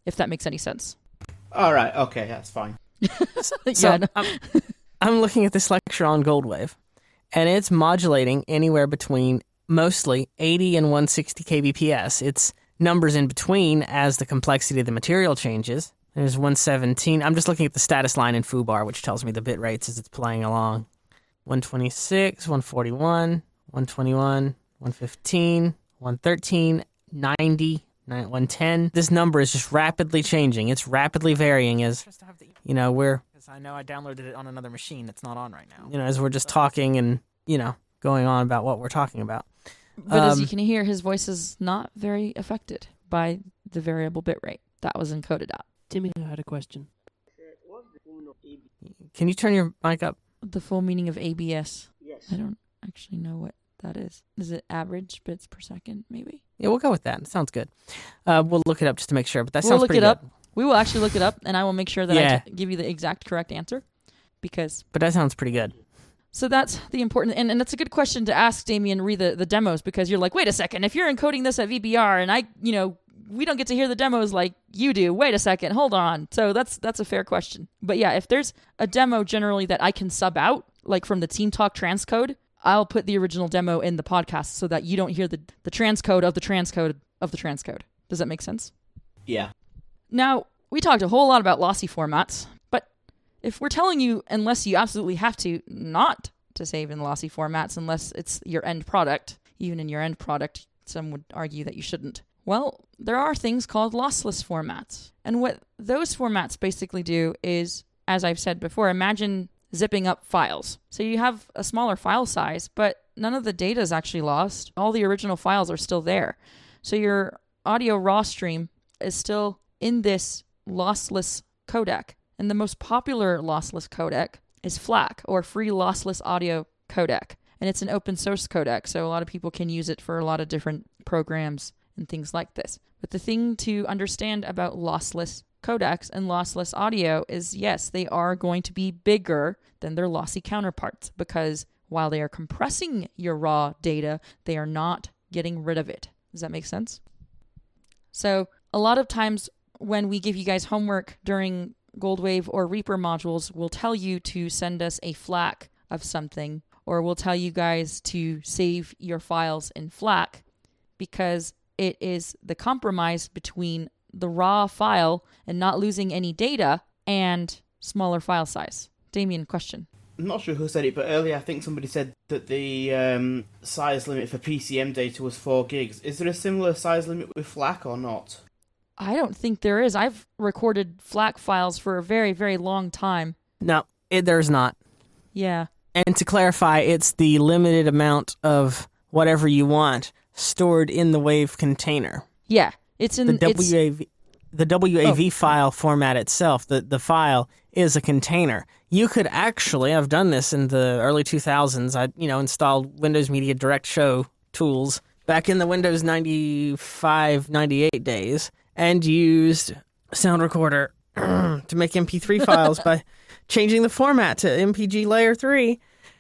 if that makes any sense. All right, okay, that's fine. So Yeah, no. I'm, I'm looking at this lecture on Goldwave, and it's modulating anywhere between mostly eighty and one hundred sixty kbps. It's numbers in between as the complexity of the material changes. There's one seventeen. I'm just looking at the status line in foobar, which tells me the bit rates as it's playing along. one twenty-six, one forty-one, one twenty-one, one fifteen, one thirteen, ninety, one ten. This number is just rapidly changing. It's rapidly varying as, you know, we're... Because I know I downloaded it on another machine that's not on right now. You know, as we're just talking and, you know, going on about what we're talking about. But um, as you can hear, his voice is not very affected by the variable bit rate that was encoded out. Timmy had a question. Can you turn your mic up? The full meaning of A B S. Yes. I don't actually know what that is. Is it average bits per second, maybe? Yeah, we'll go with that. It sounds good. Uh, we'll look it up just to make sure, but that we'll sounds look pretty it up. good. We will actually look it up, and I will make sure that Yeah. I t- give you the exact correct answer. Because... But that sounds pretty good. So that's the important, and, and that's a good question to ask Damien re the, the demos, because you're like, wait a second, if you're encoding this at V B R and I, you know, we don't get to hear the demos like you do, wait a second, hold on. So that's that's a fair question. But yeah, if there's a demo generally that I can sub out, like from the Team Talk transcode, I'll put the original demo in the podcast so that you don't hear the, the transcode of the transcode of the transcode. Does that make sense? Yeah. Now, we talked a whole lot about lossy formats, but if we're telling you, unless you absolutely have to, not to save in lossy formats unless it's your end product, even in your end product, some would argue that you shouldn't. Well, there are things called lossless formats. And what those formats basically do is, as I've said before, imagine zipping up files. So you have a smaller file size, but none of the data is actually lost. All the original files are still there. So your audio raw stream is still in this lossless codec. And the most popular lossless codec is FLAC, or Free Lossless Audio Codec. And it's an open source codec, so a lot of people can use it for a lot of different programs and things like this. But the thing to understand about lossless codecs and lossless audio is, yes, they are going to be bigger than their lossy counterparts, because while they are compressing your raw data, they are not getting rid of it. Does that make sense? So a lot of times when we give you guys homework during Goldwave or Reaper modules, we'll tell you to send us a FLAC of something, or we'll tell you guys to save your files in FLAC, because it is the compromise between the raw file and not losing any data and smaller file size. Damien, question. I'm not sure who said it, but earlier I think somebody said that the um, size limit for P C M data was four gigs. Is there a similar size limit with FLAC or not? I don't think there is. I've recorded FLAC files for a very, very long time. No, it, there's not. Yeah. And to clarify, it's the limited amount of whatever you want stored in the WAV container. Yeah, it's in the W A V. It's... The W A V oh. file format itself, the, the file is a container. You could actually, I've done this in the early two thousands, I you know installed Windows Media Direct Show tools back in the Windows ninety-five, ninety-eight days, and used Sound Recorder to make M P three files by changing the format to M P G Layer three.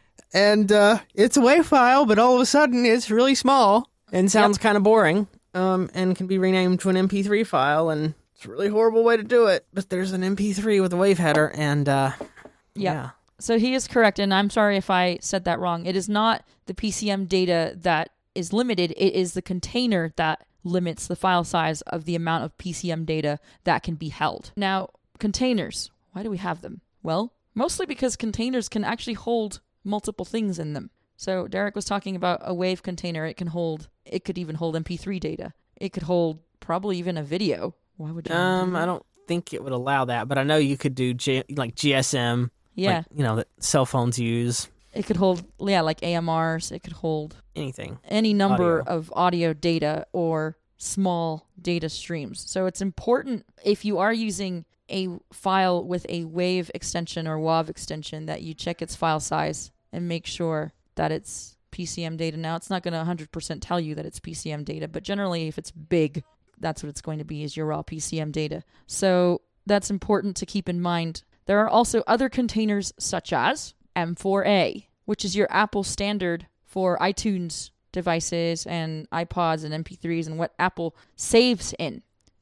And uh, it's a WAV file, but all of a sudden it's really small and sounds Yep. kind of boring, um, and can be renamed to an M P three file, and it's a really horrible way to do it. But there's an M P three with a WAV header, and uh, Yeah. yeah. So he is correct, and I'm sorry if I said that wrong. It is not the P C M data that is limited. It is the container that limits the file size of the amount of P C M data that can be held. Now, containers. Why do we have them? Well, mostly because containers can actually hold multiple things in them. So Derek was talking about a WAV container. It can hold, it could even hold M P three data. It could hold probably even a video. Why would you Um, do I that? don't think it would allow that, but I know you could do G- like G S M. Yeah. Like, you know, that cell phones use. It could hold, yeah, like A M Rs. It could hold anything. Any number Audio. of audio data or small data streams. So it's important, if you are using a file with a WAV extension or WAV extension, that you check its file size and make sure that it's P C M data. Now, it's not going to one hundred percent tell you that it's P C M data, but generally, if it's big, that's what it's going to be, is your raw P C M data. So that's important to keep in mind. There are also other containers such as M four A, which is your Apple standard for iTunes devices and iPods and M P threes and what Apple saves in. But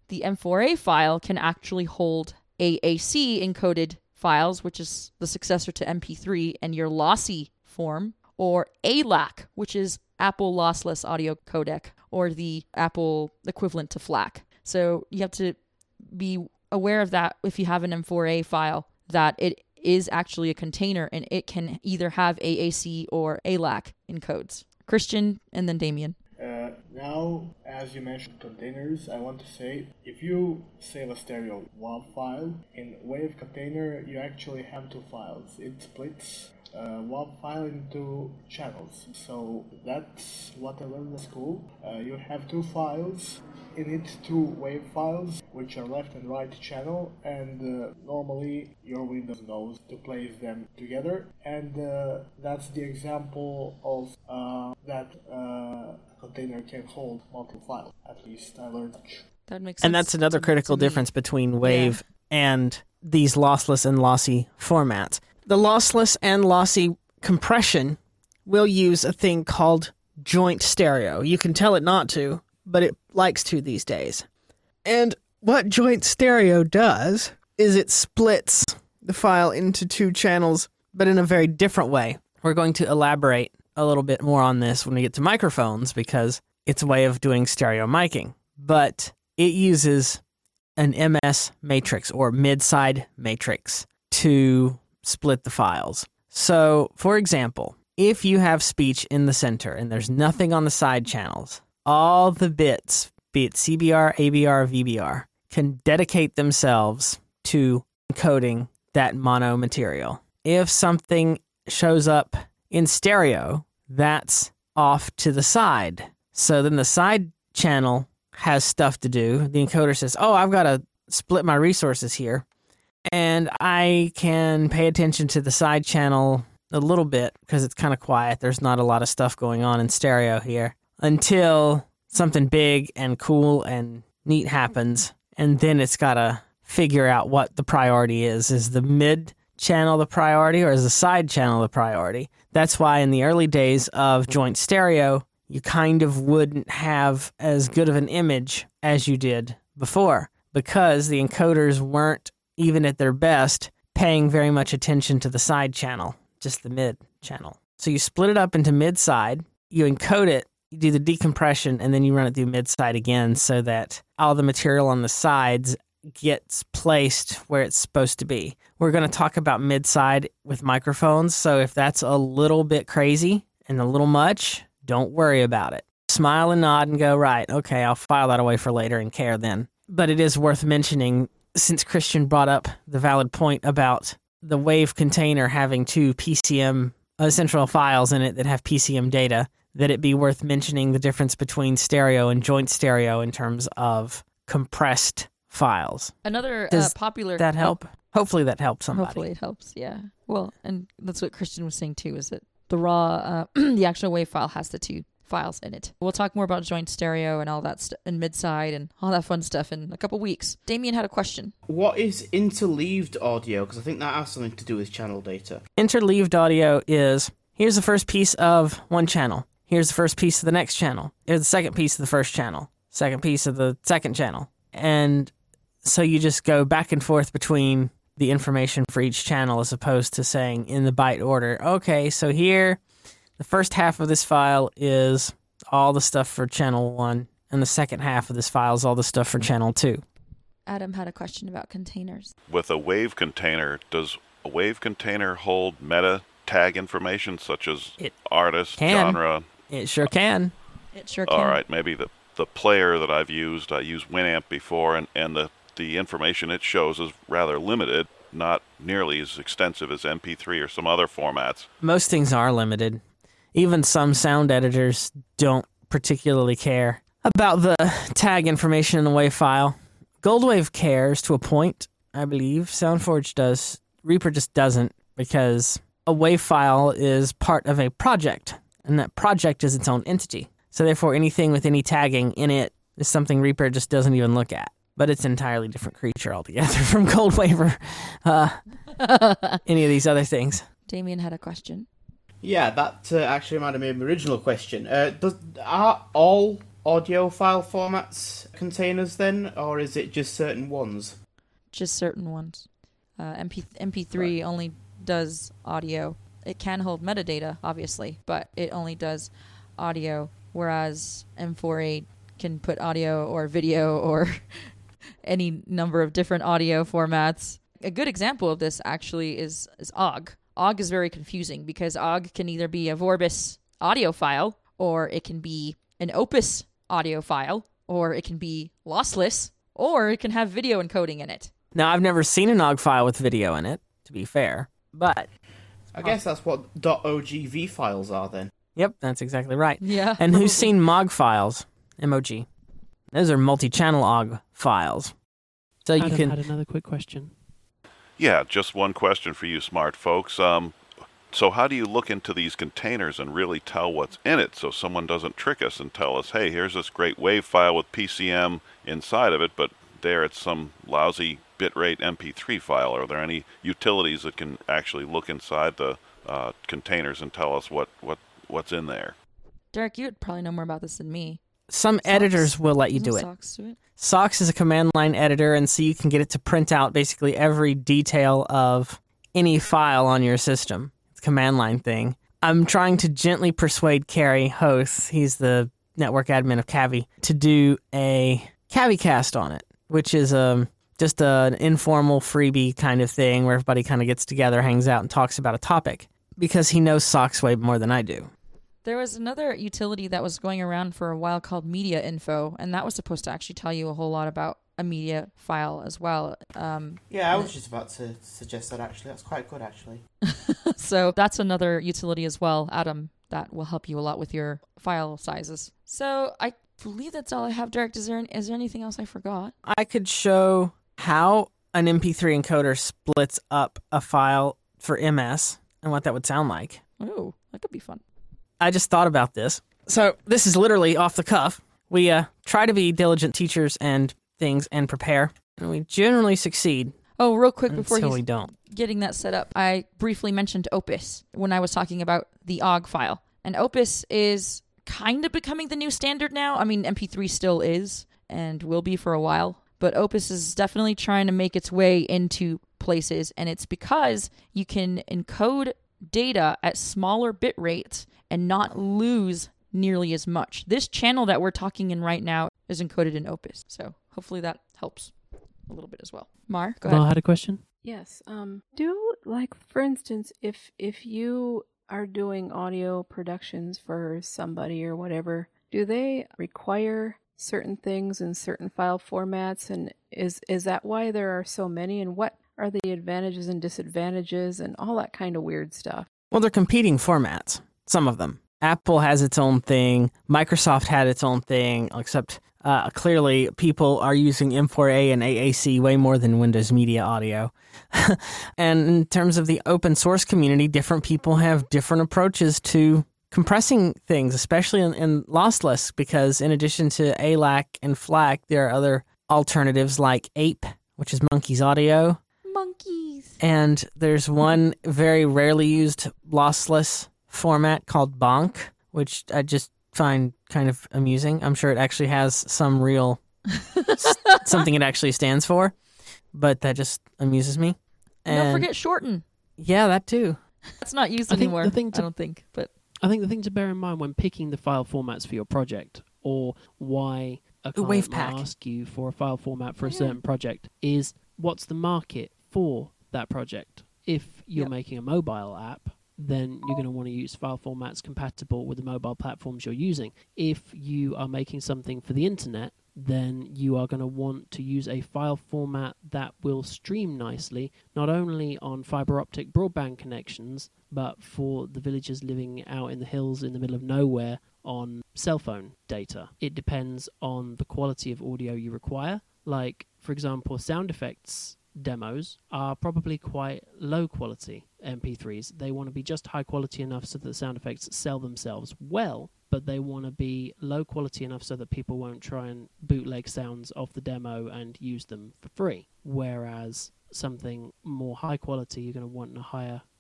the M four A file can actually hold A A C encoded files, which is the successor to M P three and your lossy form, or A L A C, which is Apple Lossless Audio Codec, or the Apple equivalent to FLAC. So you have to be aware of that if you have an M four A file, that it is actually a container and it can either have A A C or A L A C encodes. Christian and then Damien. Uh, now, as you mentioned containers, I want to say, if you save a stereo WAV file, in Wave container you actually have two files. It splits uh, WAV file into channels. So that's what I learned at school. Uh, you have two files. In it, two WAV files, which are left and right channel, and uh, normally your Windows knows to place them together. And uh, that's the example of uh, that uh, container can hold multiple files. At least I learned that. That makes sense. And that's another critical difference between Wave yeah. and these lossless and lossy formats. The lossless and lossy compression will use a thing called joint stereo. You can tell it not to, but it likes to these days. And what joint stereo does is it splits the file into two channels, but in a very different way. We're going to elaborate a little bit more on this when we get to microphones, because it's a way of doing stereo miking. But it uses an M S matrix or mid-side matrix to split the files. So, for example, if you have speech in the center and there's nothing on the side channels, all the bits, be it C B R, A B R, V B R, can dedicate themselves to encoding that mono material. If something shows up in stereo, that's off to the side. So then the side channel has stuff to do. The encoder says, oh, I've got to split my resources here, and I can pay attention to the side channel a little bit because it's kind of quiet. There's not a lot of stuff going on in stereo here, until something big and cool and neat happens, and then it's got to figure out what the priority is. Is the mid channel the priority, or is the side channel the priority? That's why in the early days of joint stereo, you kind of wouldn't have as good of an image as you did before, because the encoders weren't, even at their best, paying very much attention to the side channel, just the mid channel. So you split it up into mid-side, you encode it, you do the decompression, and then you run it through mid-side again so that all the material on the sides gets placed where it's supposed to be. We're going to talk about mid-side with microphones, so if that's a little bit crazy and a little much, don't worry about it. Smile and nod and go, right, okay, I'll file that away for later and care then. But it is worth mentioning, since Christian brought up the valid point about the Wave container having two P C M uh, central files in it that have P C M data, that it be worth mentioning the difference between stereo and joint stereo in terms of compressed files. Another uh, Does popular... that help? Hopefully that helps somebody. Hopefully it helps, yeah. Well, and that's what Christian was saying too, is that the raw, uh, the actual WAV file has the two files in it. We'll talk more about joint stereo and all that stuff, and mid-side and all that fun stuff in a couple weeks. Damien had a question. What is interleaved audio? Because I think that has something to do with channel data. Interleaved audio is, here's the first piece of one channel. Here's the first piece of the next channel. Here's the second piece of the first channel. Second piece of the second channel. And so you just go back and forth between the information for each channel, as opposed to saying in the byte order, okay, so here, the first half of this file is all the stuff for channel one, and the second half of this file is all the stuff for channel two. Adam had a question about containers. With a Wave container, does a Wave container hold meta tag information such as it artist, can. genre? It sure can. It sure can. All right, maybe the, the player that I've used, I used Winamp before, and, and the, the information it shows is rather limited, not nearly as extensive as M P three or some other formats. Most things are limited. Even some sound editors don't particularly care about the tag information in the WAV file. Goldwave cares to a point, I believe. SoundForge does. Reaper just doesn't, because a WAV file is part of a project, and that project is its own entity. So therefore, anything with any tagging in it is something Reaper just doesn't even look at. But it's an entirely different creature altogether from Goldwave or uh, any of these other things. Damien had a question. Yeah, that uh, actually reminded me of the original question. Uh, does, are all audio file formats containers then, or is it just certain ones? Just certain ones. Uh, M P M P three right. only does audio. It can hold metadata, obviously, but it only does audio, whereas M four A can put audio or video or any number of different audio formats. A good example of this actually is, is O G. O G is very confusing because O G can either be a Vorbis audio file, or it can be an Opus audio file, or it can be lossless, or it can have video encoding in it. Now, I've never seen an O G file with video in it, to be fair, but... I guess that's what .ogv files are then. Yep, that's exactly right. Yeah. And who's seen M O G files? M O G. Those are multi-channel O G files. So you Adam can... had another quick question. Yeah, just one question for you smart folks. Um, so how do you look into these containers and really tell what's in it so someone doesn't trick us and tell us, hey, here's this great WAV file with P C M inside of it, but there it's some lousy bitrate M P three file? Are there any utilities that can actually look inside the uh, containers and tell us what, what what's in there? Derek, you would probably know more about this than me. Some Sox. editors will let you Isn't do it. Sox do it. Sox is a command line editor, and so you can get it to print out basically every detail of any file on your system. It's a command line thing. I'm trying to gently persuade Kerry Hoth, he's the network admin of Cavi, to do a CaviCast on it, which is um, just an informal freebie kind of thing where everybody kind of gets together, hangs out, and talks about a topic, because he knows Sox way more than I do. There was another utility that was going around for a while called Media Info, and that was supposed to actually tell you a whole lot about a media file as well. Um, yeah, I was just about to suggest that, actually. That's quite good, actually. So that's another utility as well, Adam, that will help you a lot with your file sizes. So I believe that's all I have, Derek. Is there, is there anything else I forgot? I could show how an M P three encoder splits up a file for M S and what that would sound like. Oh, that could be fun. I just thought about this. So this is literally off the cuff. We uh, try to be diligent teachers and things and prepare, and we generally succeed. Oh, real quick before until he's we don't. getting that set up, I briefly mentioned Opus when I was talking about the O G file. And Opus is kind of becoming the new standard now. I mean, M P three still is and will be for a while, but Opus is definitely trying to make its way into places, and it's because you can encode data at smaller bit rates and not lose nearly as much. This channel that we're talking in right now is encoded in Opus, so hopefully that helps a little bit as well. Mar, go ahead. Mar had a question? Yes. Um, do, like, for instance, if if you are doing audio productions for somebody or whatever, do they require certain things in certain file formats, and is is that why there are so many, and what are the advantages and disadvantages and all that kind of weird stuff? Well, they're competing formats, some of them. Apple has its own thing. Microsoft had its own thing, except uh, clearly people are using M four A and A A C way more than Windows Media Audio. And in terms of the open source community, different people have different approaches to compressing things, especially in, in lossless, because in addition to A L A C and FLAC, there are other alternatives like Ape, which is Monkeys Audio. Monkeys. And there's one very rarely used lossless format called Bonk, which I just find kind of amusing. I'm sure it actually has some real s- something it actually stands for, but that just amuses me. And don't forget Shorten. Yeah, that too. It's not used I think anymore. the thing to- I don't think, but I think the thing to bear in mind when picking the file formats for your project, or why a client might WavePack. ask you for a file format for a Yeah. certain project, is what's the market for that project. If you're Yep. making a mobile app, then you're going to want to use file formats compatible with the mobile platforms you're using. If you are making something for the internet, then you are going to want to use a file format that will stream nicely, not only on fiber optic broadband connections, but for the villagers living out in the hills in the middle of nowhere on cell phone data. It depends on the quality of audio you require. Like, for example, sound effects demos are probably quite low quality M P threes. They want to be just high quality enough so that the sound effects sell themselves well, but they want to be low quality enough so that people won't try and bootleg sounds off the demo and use them for free. Whereas something more high quality, you're going to want a higher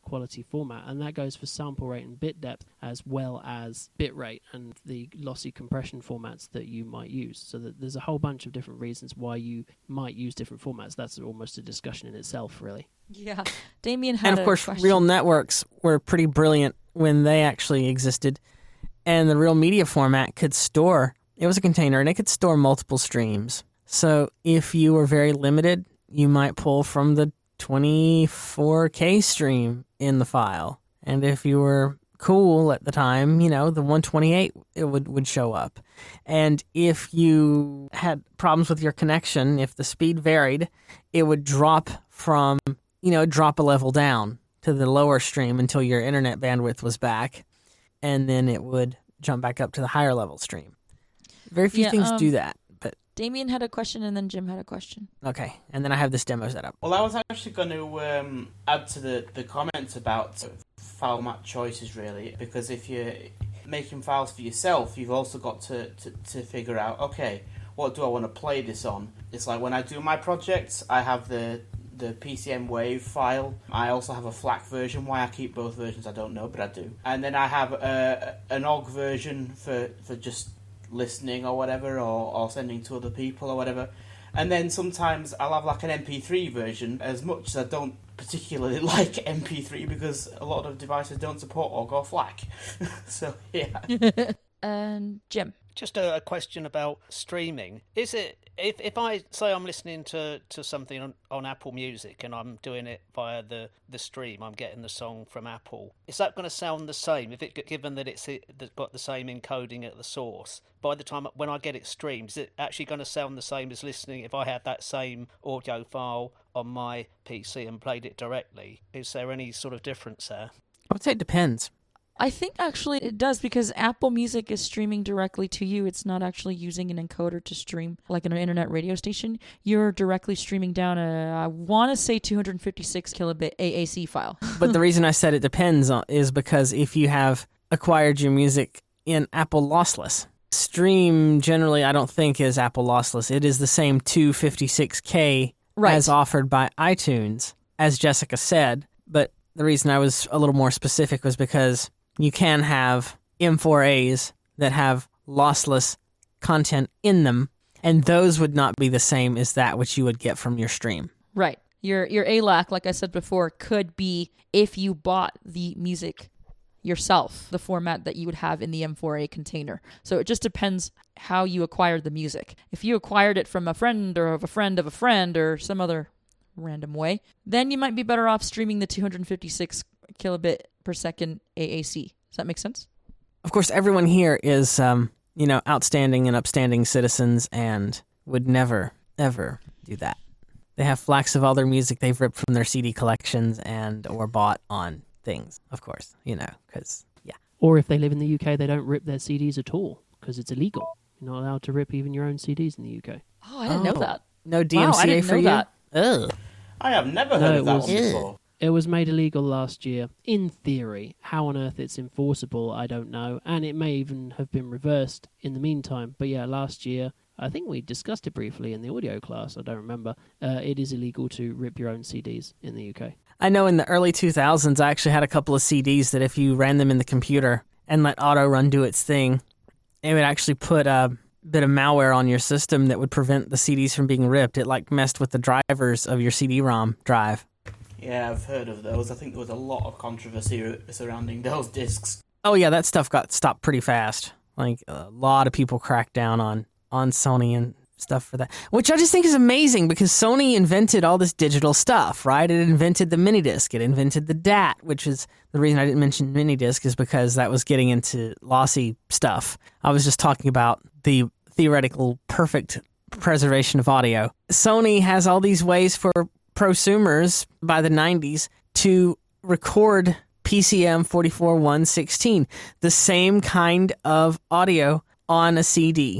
quality format, and that goes for sample rate and bit depth as well as bit rate and the lossy compression formats that you might use. So that there's a whole bunch of different reasons why you might use different formats. That's almost a discussion in itself, really. Yeah. Damien had And of course, a question. real networks were pretty brilliant when they actually existed. And the real media format could store, it was a container, and it could store multiple streams. So if you were very limited, you might pull from the twenty-four K stream in the file. And if you were cool at the time, you know, the one twenty-eight it would, would show up. And if you had problems with your connection, if the speed varied, it would drop from, you know, drop a level down to the lower stream until your internet bandwidth was back. And then it would jump back up to the higher level stream. Very few Yeah, things um, do that. But Damien had a question, and then Jim had a question. okay, and then I have this demo set up. Well, I was actually going to um, add to the, the comments about format choices, really, because if you're making files for yourself, you've also got to, to, to figure out, okay, what do I want to play this on? It's like when I do my projects, I have the the P C M WAV file. I also have a FLAC version. Why I keep both versions, I don't know, but I do. And then I have a, an O G version for, for just listening or whatever, or, or sending to other people or whatever. And then sometimes I'll have like an M P three version, as much as I don't particularly like M P three because a lot of devices don't support O G or FLAC. So, yeah. And Jim. Just a, a question about streaming. Is it, if if I say I'm listening to, to something on, on Apple Music and I'm doing it via the, the stream, I'm getting the song from Apple, is that going to sound the same? If it, given that it's got the same encoding at the source, by the time when I get it streamed, is it actually going to sound the same as listening if I had that same audio file on my P C and played it directly? Is there any sort of difference there? I would say it depends. I think actually it does, because Apple Music is streaming directly to you. It's not actually using an encoder to stream like an internet radio station. You're directly streaming down a, I want to say two hundred fifty-six kilobit A A C file. But the reason I said it depends on, is because if you have acquired your music in Apple lossless, stream generally I don't think is Apple lossless. It is the same two fifty-six K right. as offered by iTunes, as Jessica said. But the reason I was a little more specific was because you can have M four A's that have lossless content in them, and those would not be the same as that which you would get from your stream. Right. Your your A L A C, like I said before, could be if you bought the music yourself, the format that you would have in the M four A container. So it just depends how you acquired the music. If you acquired it from a friend or of a friend of a friend or some other random way, then you might be better off streaming the two hundred fifty-six kilobit per second A A C. Does that make sense? Of course, everyone here is, um, you know, outstanding and upstanding citizens and would never, ever do that. They have FLACs of all their music they've ripped from their C D collections and or bought on things, of course, you know, because, yeah. Or if they live in the U K, they don't rip their C Ds at all, because it's illegal. You're not allowed to rip even your own C Ds in the U K. Oh, I didn't know that. No D M C A wow, I didn't for know you? That. Ugh. I have never No, heard it of that was- one before. It was made illegal last year. In theory, how on earth it's enforceable, I don't know. And it may even have been reversed in the meantime. But yeah, last year, I think we discussed it briefly in the audio class, I don't remember. Uh, it is illegal to rip your own C Ds in the U K. I know in the early two thousands, I actually had a couple of C Ds that if you ran them in the computer and let Autorun do its thing, it would actually put a bit of malware on your system that would prevent the C Ds from being ripped. It like messed with the drivers of your C D ROM drive. Yeah, I've heard of those. I think there was a lot of controversy surrounding those discs. Oh yeah, that stuff got stopped pretty fast. Like a lot of people cracked down on, on Sony and stuff for that, which I just think is amazing because Sony invented all this digital stuff, right? It invented the mini disc. It invented the D A T, which is the reason I didn't mention mini disc is because that was getting into lossy stuff. I was just talking about the theoretical perfect preservation of audio. Sony has all these ways for prosumers by the nineties to record P C M forty-four one sixteen, the same kind of audio on a C D.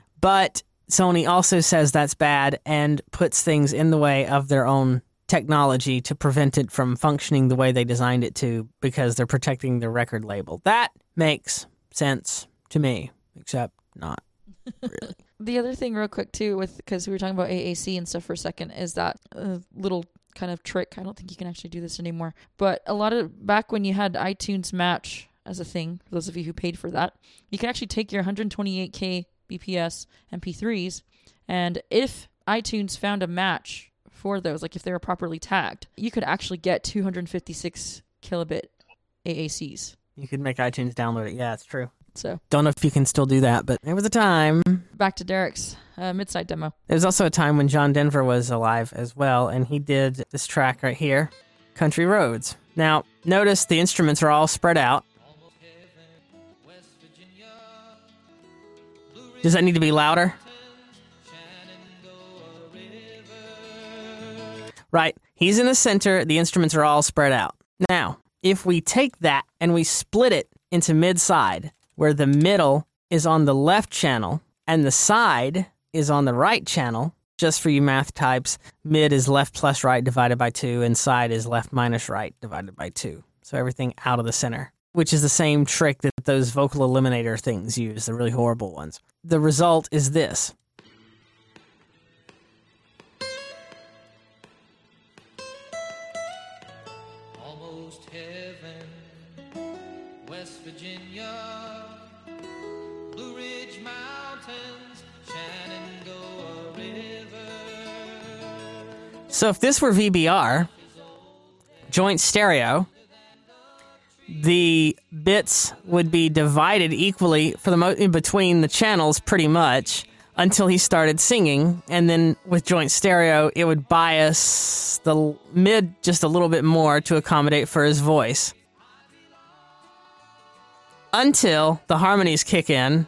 But Sony also says that's bad and puts things in the way of their own technology to prevent it from functioning the way they designed it to because they're protecting their record label. That makes sense to me, except not really. The other thing real quick too, with because we were talking about A A C and stuff for a second, is that uh, little kind of trick. I don't think you can actually do this anymore. But a lot of, back when you had iTunes Match as a thing, for those of you who paid for that, you can actually take your one twenty-eight K B P S M P threes, and if iTunes found a match for those, like if they were properly tagged, you could actually get two hundred fifty-six kilobit A A Cs. You could make iTunes download it. Yeah, it's true. So don't know if you can still do that, but there was a time. Back to Derek's uh, mid-side demo. There was also a time when John Denver was alive as well, and he did this track right here, Country Roads. Now, notice the instruments are all spread out. Does that need to be louder? Right. He's in the center. The instruments are all spread out. Now, if we take that and we split it into mid-side, where the middle is on the left channel and the side is on the right channel, just for you math types, mid is left plus right divided by two, and side is left minus right divided by two. So everything out of the center, which is the same trick that those vocal eliminator things use, the really horrible ones. The result is this. Almost heaven, West Virginia, Blue Ridge Mountains, Shenandoah River. So if this were V B R, joint stereo, the bits would be divided equally for the mo- in between the channels pretty much until he started singing, and then with joint stereo it would bias the mid just a little bit more to accommodate for his voice until the harmonies kick in.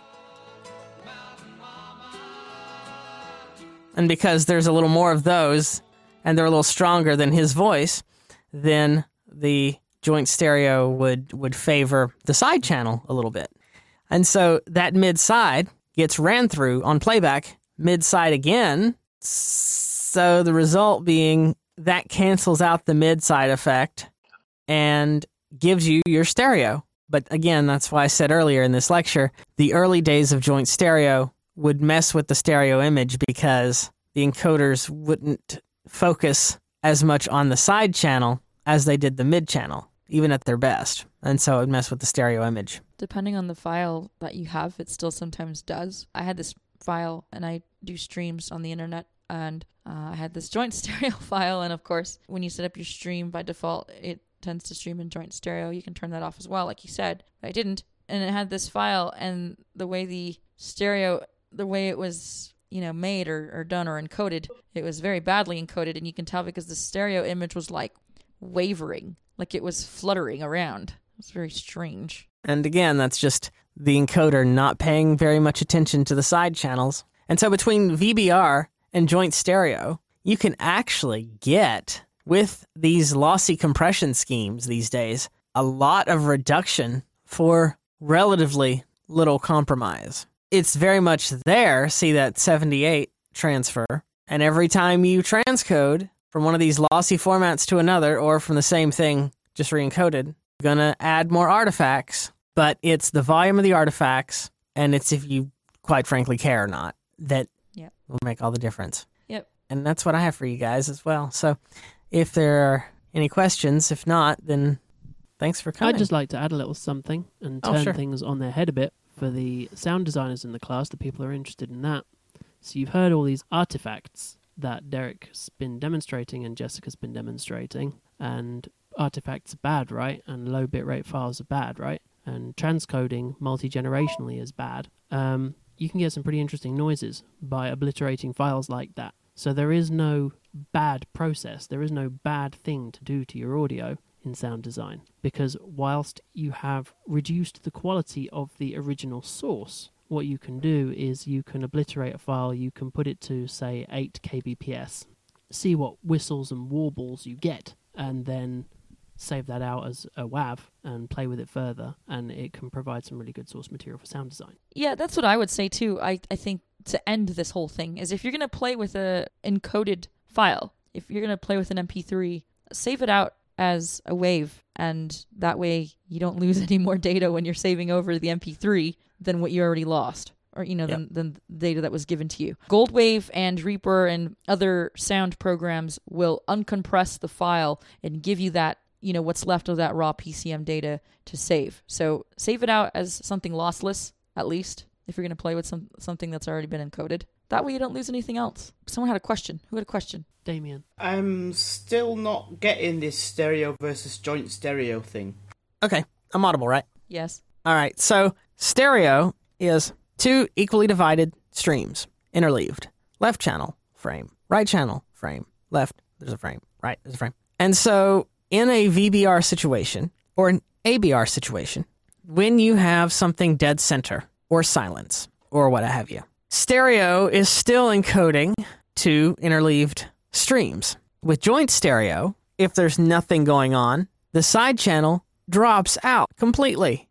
And because there's a little more of those and they're a little stronger than his voice, then the joint stereo would, would favor the side channel a little bit. And so that mid-side gets ran through on playback mid-side again. So the result being that cancels out the mid-side effect and gives you your stereo. But again, that's why I said earlier in this lecture, the early days of joint stereo would mess with the stereo image because the encoders wouldn't focus as much on the side channel as they did the mid channel, even at their best. And so it would mess with the stereo image. Depending on the file that you have, it still sometimes does. I had this file, and I do streams on the internet, and uh, I had this joint stereo file, and of course, when you set up your stream by default, it tends to stream in joint stereo. You can turn that off as well, like you said. But I didn't. And it had this file, and the way the stereo, the way it was, you know, made or, or done or encoded, it was very badly encoded, and you can tell because the stereo image was like wavering, like it was fluttering around. It's very strange. And again, that's just the encoder not paying very much attention to the side channels. And so between V B R and joint stereo, you can actually get, with these lossy compression schemes these days, a lot of reduction for relatively little compromise. It's very much there, see that seventy-eight transfer, and every time you transcode from one of these lossy formats to another, or from the same thing just re-encoded, you're going to add more artifacts, but it's the volume of the artifacts, and it's if you, quite frankly, care or not, that yep. will make all the difference. Yep. And that's what I have for you guys as well. So if there are any questions, if not, then thanks for coming. I'd just like to add a little something and Oh, turn sure. things on their head a bit for the sound designers in the class, the people who are interested in that. So you've heard all these artifacts that Derek's been demonstrating and Jessica's been demonstrating, and artifacts are bad, right? And low bitrate files are bad, right? And transcoding multi-generationally is bad. Um, you can get some pretty interesting noises by obliterating files like that. So there is no bad process, there is no bad thing to do to your audio in sound design, because whilst you have reduced the quality of the original source, what you can do is you can obliterate a file, you can put it to, say, eight K B P S, see what whistles and warbles you get, and then save that out as a WAV and play with it further, and it can provide some really good source material for sound design. Yeah, that's what I would say too. I, I think to end this whole thing is if you're going to play with a encoded file, if you're going to play with an M P three, save it out as a wave, and that way you don't lose any more data when you're saving over the M P three than what you already lost. or, you know, Yep. than, than the data that was given to you. Goldwave and Reaper and other sound programs will uncompress the file and give you that, you know, what's left of that raw P C M data to save. So save it out as something lossless, at least, if you're going to play with some something that's already been encoded. That way you don't lose anything else. Someone had a question. Who had a question? Damien. I'm still not getting this stereo versus joint stereo thing. Okay, I'm audible, right? Yes. All right, so stereo is two equally divided streams, interleaved. Left channel, frame. Right channel, frame. Left, there's a frame. Right, there's a frame. And so in a V B R situation, or an A B R situation, when you have something dead center, or silence, or what have you, stereo is still encoding two interleaved streams. With joint stereo, if there's nothing going on, the side channel drops out completely.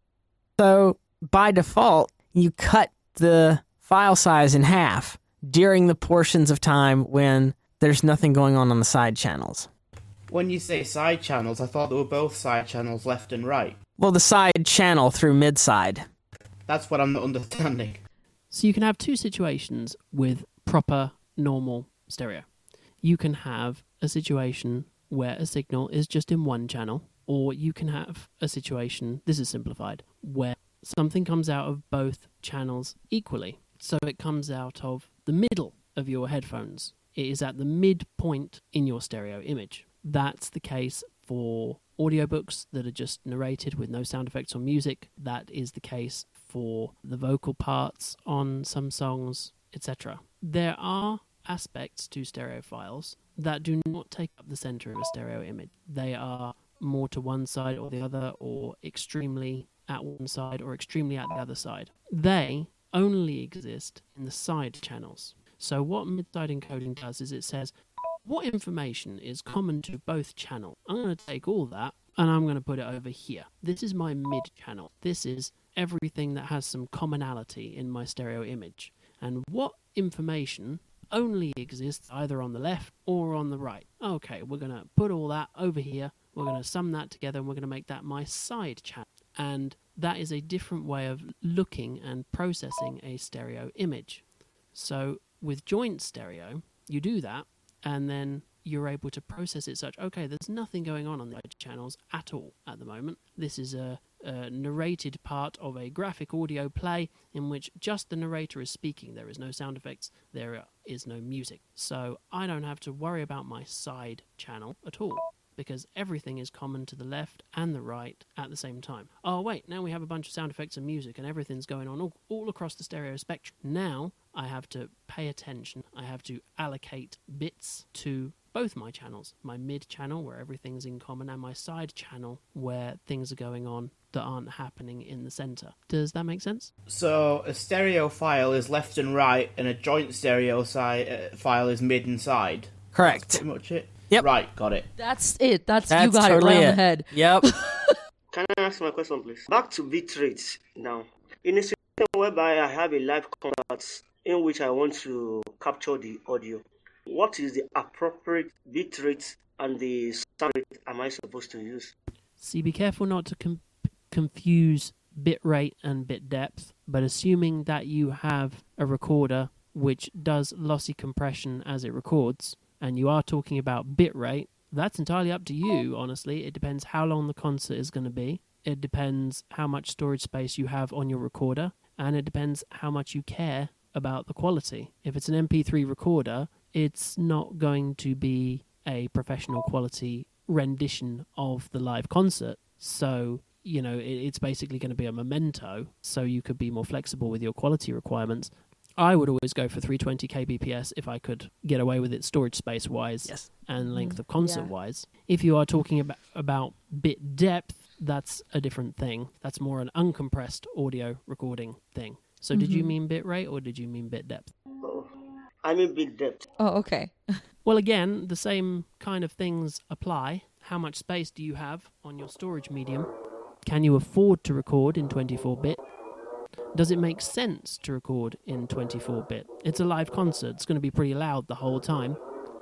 So by default, you cut the file size in half during the portions of time when there's nothing going on on the side channels. When you say side channels, I thought they were both side channels, left and right. Well, the side channel through mid-side. That's what I'm not understanding. So you can have two situations with proper, normal stereo. You can have a situation where a signal is just in one channel, or you can have a situation, this is simplified, where something comes out of both channels equally. So it comes out of the middle of your headphones. It is at the midpoint in your stereo image. That's the case for audiobooks that are just narrated with no sound effects or music. That is the case for the vocal parts on some songs, et cetera. There are aspects to stereo files that do not take up the center of a stereo image. They are more to one side or the other, or extremely at one side or extremely at the other side. They only exist in the side channels. So what mid-side encoding does is it says, what information is common to both channels? I'm going to take all that and I'm going to put it over here. This is my mid-channel. This is everything that has some commonality in my stereo image. And what information only exists either on the left or on the right? Okay, we're going to put all that over here. We're going to sum that together and we're going to make that my side channel. And that is a different way of looking and processing a stereo image. So with joint stereo, you do that, and then you're able to process it such, okay, there's nothing going on on the channels at all at the moment. This is a, a narrated part of a graphic audio play in which just the narrator is speaking. There is no sound effects, there is no music. So I don't have to worry about my side channel at all, because everything is common to the left and the right at the same time. Oh wait, now we have a bunch of sound effects and music and everything's going on all, all across the stereo spectrum. Now I have to pay attention. I have to allocate bits to both my channels. My mid channel where everything's in common, and my side channel where things are going on that aren't happening in the center. Does that make sense? So a stereo file is left and right, and a joint stereo si- uh, file is mid and side. Correct. That's pretty much it. Yep. Right, got it. That's it. That's, That's you got totally it right it. on the head. Yep. Can I ask my question, please? Back to bitrate now. In a situation whereby I have a live concert in which I want to capture the audio, what is the appropriate bitrate and the sound rate am I supposed to use? See, be careful not to com- confuse bit rate and bit depth, but assuming that you have a recorder which does lossy compression as it records, and you are talking about bit rate, that's entirely up to you, honestly. It depends how long the concert is going to be. It depends how much storage space you have on your recorder, and it depends how much you care about the quality. If it's an M P three recorder, it's not going to be a professional quality rendition of the live concert. So, you know, it, it's basically going to be a memento, so you could be more flexible with your quality requirements. I would always go for three hundred twenty K B P S if I could get away with it storage space wise yes. and length Mm, of concert yeah. wise. If you are talking about, about bit depth, that's a different thing. That's more an uncompressed audio recording thing. So did you Mhm. mean bit rate or did you mean bit depth? Oh, I mean bit depth. Oh, okay. Well, again, the same kind of things apply. How much space do you have on your storage medium? Can you afford to record in twenty-four bit? Does it make sense to record in twenty-four bit? It's a live concert. It's going to be pretty loud the whole time.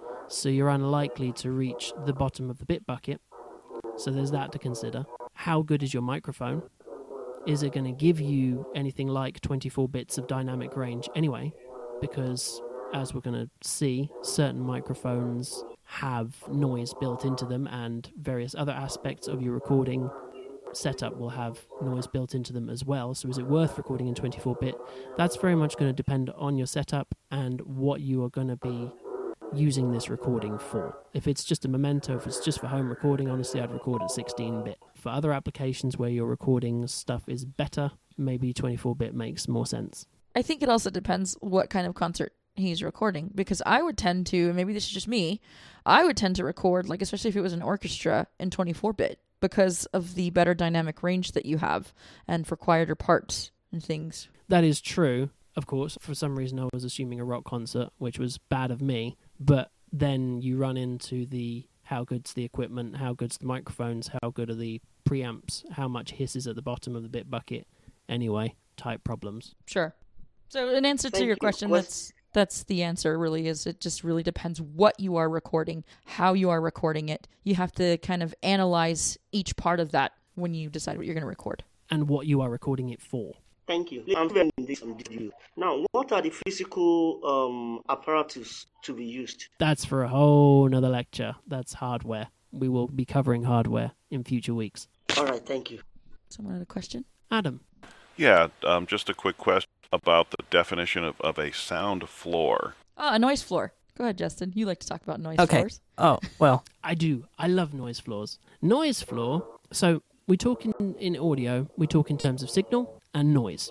So you're unlikely to reach the bottom of the bit bucket. So there's that to consider. How good is your microphone? is it going to give you anything like twenty-four bits of dynamic range anyway? Because, as we're going to see, certain microphones have noise built into them, and various other aspects of your recording setup will have noise built into them as well. So is it worth recording in twenty-four bit? That's very much going to depend on your setup and what you are going to be using this recording for. If it's just a memento, if it's just for home recording, honestly, I'd record at sixteen bit. For other applications where your recording stuff is better, maybe twenty-four bit makes more sense. I think it also depends what kind of concert he's recording, because I would tend to, and maybe this is just me, I would tend to record, like especially if it was an orchestra, in twenty-four bit because of the better dynamic range that you have and for quieter parts and things. That is true, of course. For some reason I was assuming a rock concert, which was bad of me, but then you run into the how good's the equipment, how good's the microphones, how good are the preamps, how much hiss is at the bottom of the bit bucket anyway, type problems. Sure. So in answer Thank to your you. question, Was- that's that's the answer really, is it just really depends what you are recording, how you are recording it. You have to kind of analyze each part of that when you decide what you're going to record. And what you are recording it for. Thank you. I'm very in this video. Now, what are the physical um, apparatus to be used? That's for a whole nother lecture. That's hardware. We will be covering hardware in future weeks. All right, thank you. Someone had a question? Adam. Yeah, um, just a quick question about the definition of, of a sound floor. Oh, a noise floor. Go ahead, Justin. You like to talk about noise Okay. floors. Oh, well. I do. I love noise floors. Noise floor, so we talk in, in audio, we talk in terms of signal and noise.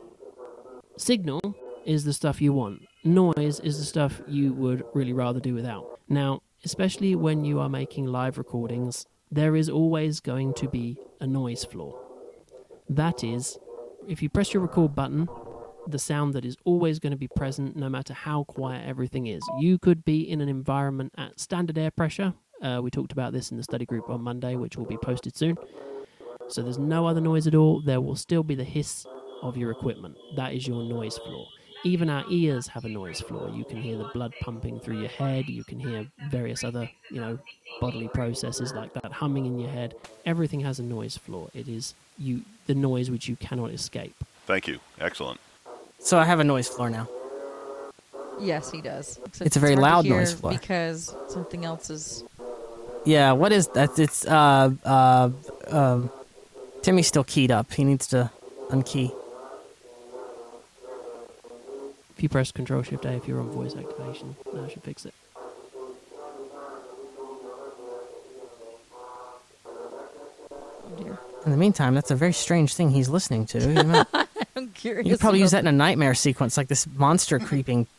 Signal is the stuff you want. Noise is the stuff you would really rather do without. Now, especially when you are making live recordings, there is always going to be a noise floor. That is, if you press your record button, the sound that is always going to be present no matter how quiet everything is. You could be in an environment at standard air pressure. Uh, we talked about this in the study group on Monday, which will be posted soon. So there's no other noise at all. There will still be the hiss of your equipment. That is your noise floor. Even our ears have a noise floor. You can hear the blood pumping through your head. You can hear various other, you know, bodily processes like that humming in your head. Everything has a noise floor. It is you, the noise which you cannot escape. Thank you. Excellent. So I have a noise floor now. Yes, he does. Except It's a very hard to loud hear noise floor. because something else is... Yeah, what is that? It's, uh, uh, uh, Timmy's still keyed up. He needs to unkey. If you press Control Shift A, if you're on voice activation, that should fix it. Oh dear. In the meantime, that's a very strange thing he's listening to. You, might, I'm curious. you could probably use that about- in a nightmare sequence, like this monster creeping.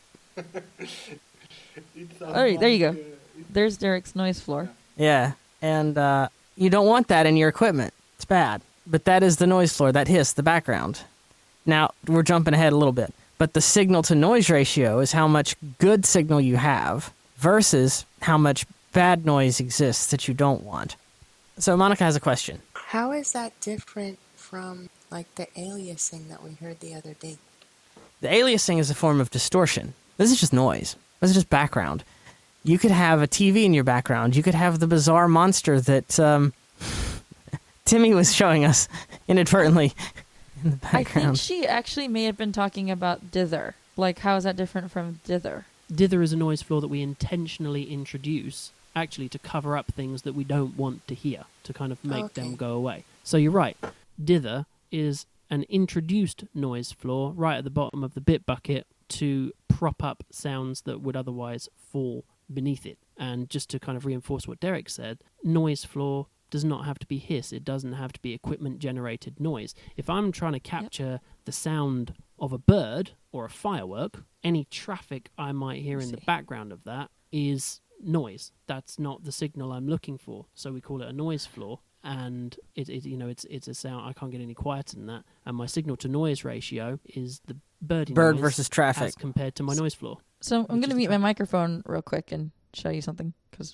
All right, there you go. There's Derek's noise floor. Yeah, and uh, you don't want that in your equipment. It's bad. But that is the noise floor, that hiss, the background. Now, we're jumping ahead a little bit. But the signal-to-noise ratio is how much good signal you have versus how much bad noise exists that you don't want. So Monica has a question. How is that different from, like, the aliasing that we heard the other day? The aliasing is a form of distortion. This is just noise. This is just background. You could have a T V in your background. You could have the bizarre monster that um, Timmy was showing us inadvertently in the I background. think she actually may have been talking about dither. Like, how is that different from dither? Dither is a noise floor that we intentionally introduce, actually to cover up things that we don't want to hear, to kind of make Okay. them go away. So you're right. Dither is an introduced noise floor right at the bottom of the bit bucket to prop up sounds that would otherwise fall beneath it. And just to kind of reinforce what Derek said, noise floor does not have to be hiss. It doesn't have to be equipment-generated noise. If I'm trying to capture yep. the sound of a bird or a firework, any traffic I might hear in the background of that is noise. That's not the signal I'm looking for. So we call it a noise floor. And it, it, you know, it's it's a sound. I can't get any quieter than that. And my signal-to-noise ratio is the birdie Bird noise versus traffic as compared to my noise floor. So I'm going to mute my microphone real quick and show you something, because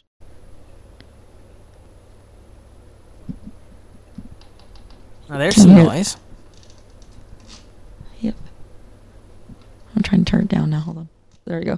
oh, there's some noise. Yep. I'm trying to turn it down now. Hold on. There we go.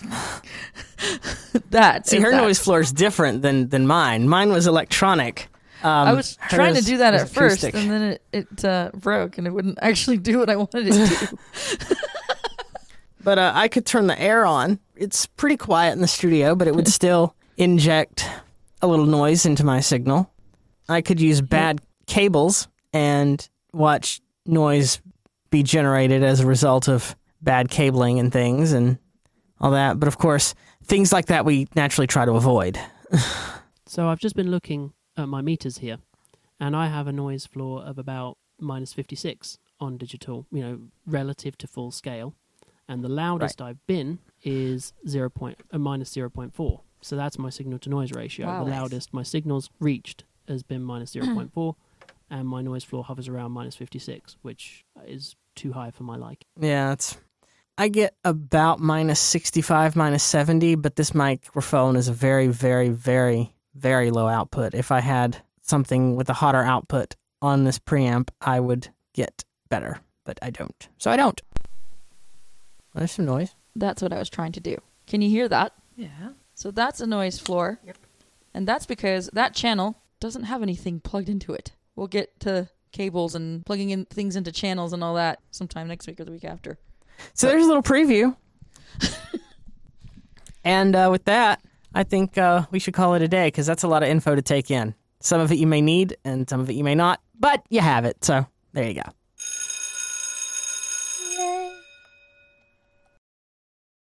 that. See, is her that. noise floor is different than, than mine. Mine was electronic. Um, I was trying to hers do that was at first, acoustic. and then it, it uh, broke, and it wouldn't actually do what I wanted it to. But uh, I could turn the air on. It's pretty quiet in the studio, but it would still inject a little noise into my signal. I could use bad cables and watch noise be generated as a result of bad cabling and things and all that. But of course, things like that we naturally try to avoid. So I've just been looking at my meters here, and I have a noise floor of about minus fifty-six on digital, you know, relative to full scale. And the loudest right. I've been is zero point, uh, minus zero point four. So that's my signal to noise ratio. Wow. The loudest my signal's reached has been minus zero point four, and my noise floor hovers around minus fifty-six, which is too high for my liking. Yeah, it's. I get about minus sixty-five, minus seventy, but this microphone is a very, very, very, very low output. If I had something with a hotter output on this preamp, I would get better, but I don't. So I don't. Well, there's some noise. That's what I was trying to do. Can you hear that? Yeah. So that's a noise floor. Yep. And that's because that channel doesn't have anything plugged into it. We'll get to cables and plugging in things into channels and all that sometime next week or the week after. So there's a little preview. And uh, with that, I think uh, we should call it a day, because that's a lot of info to take in. Some of it you may need, and some of it you may not, but you have it, so there you go.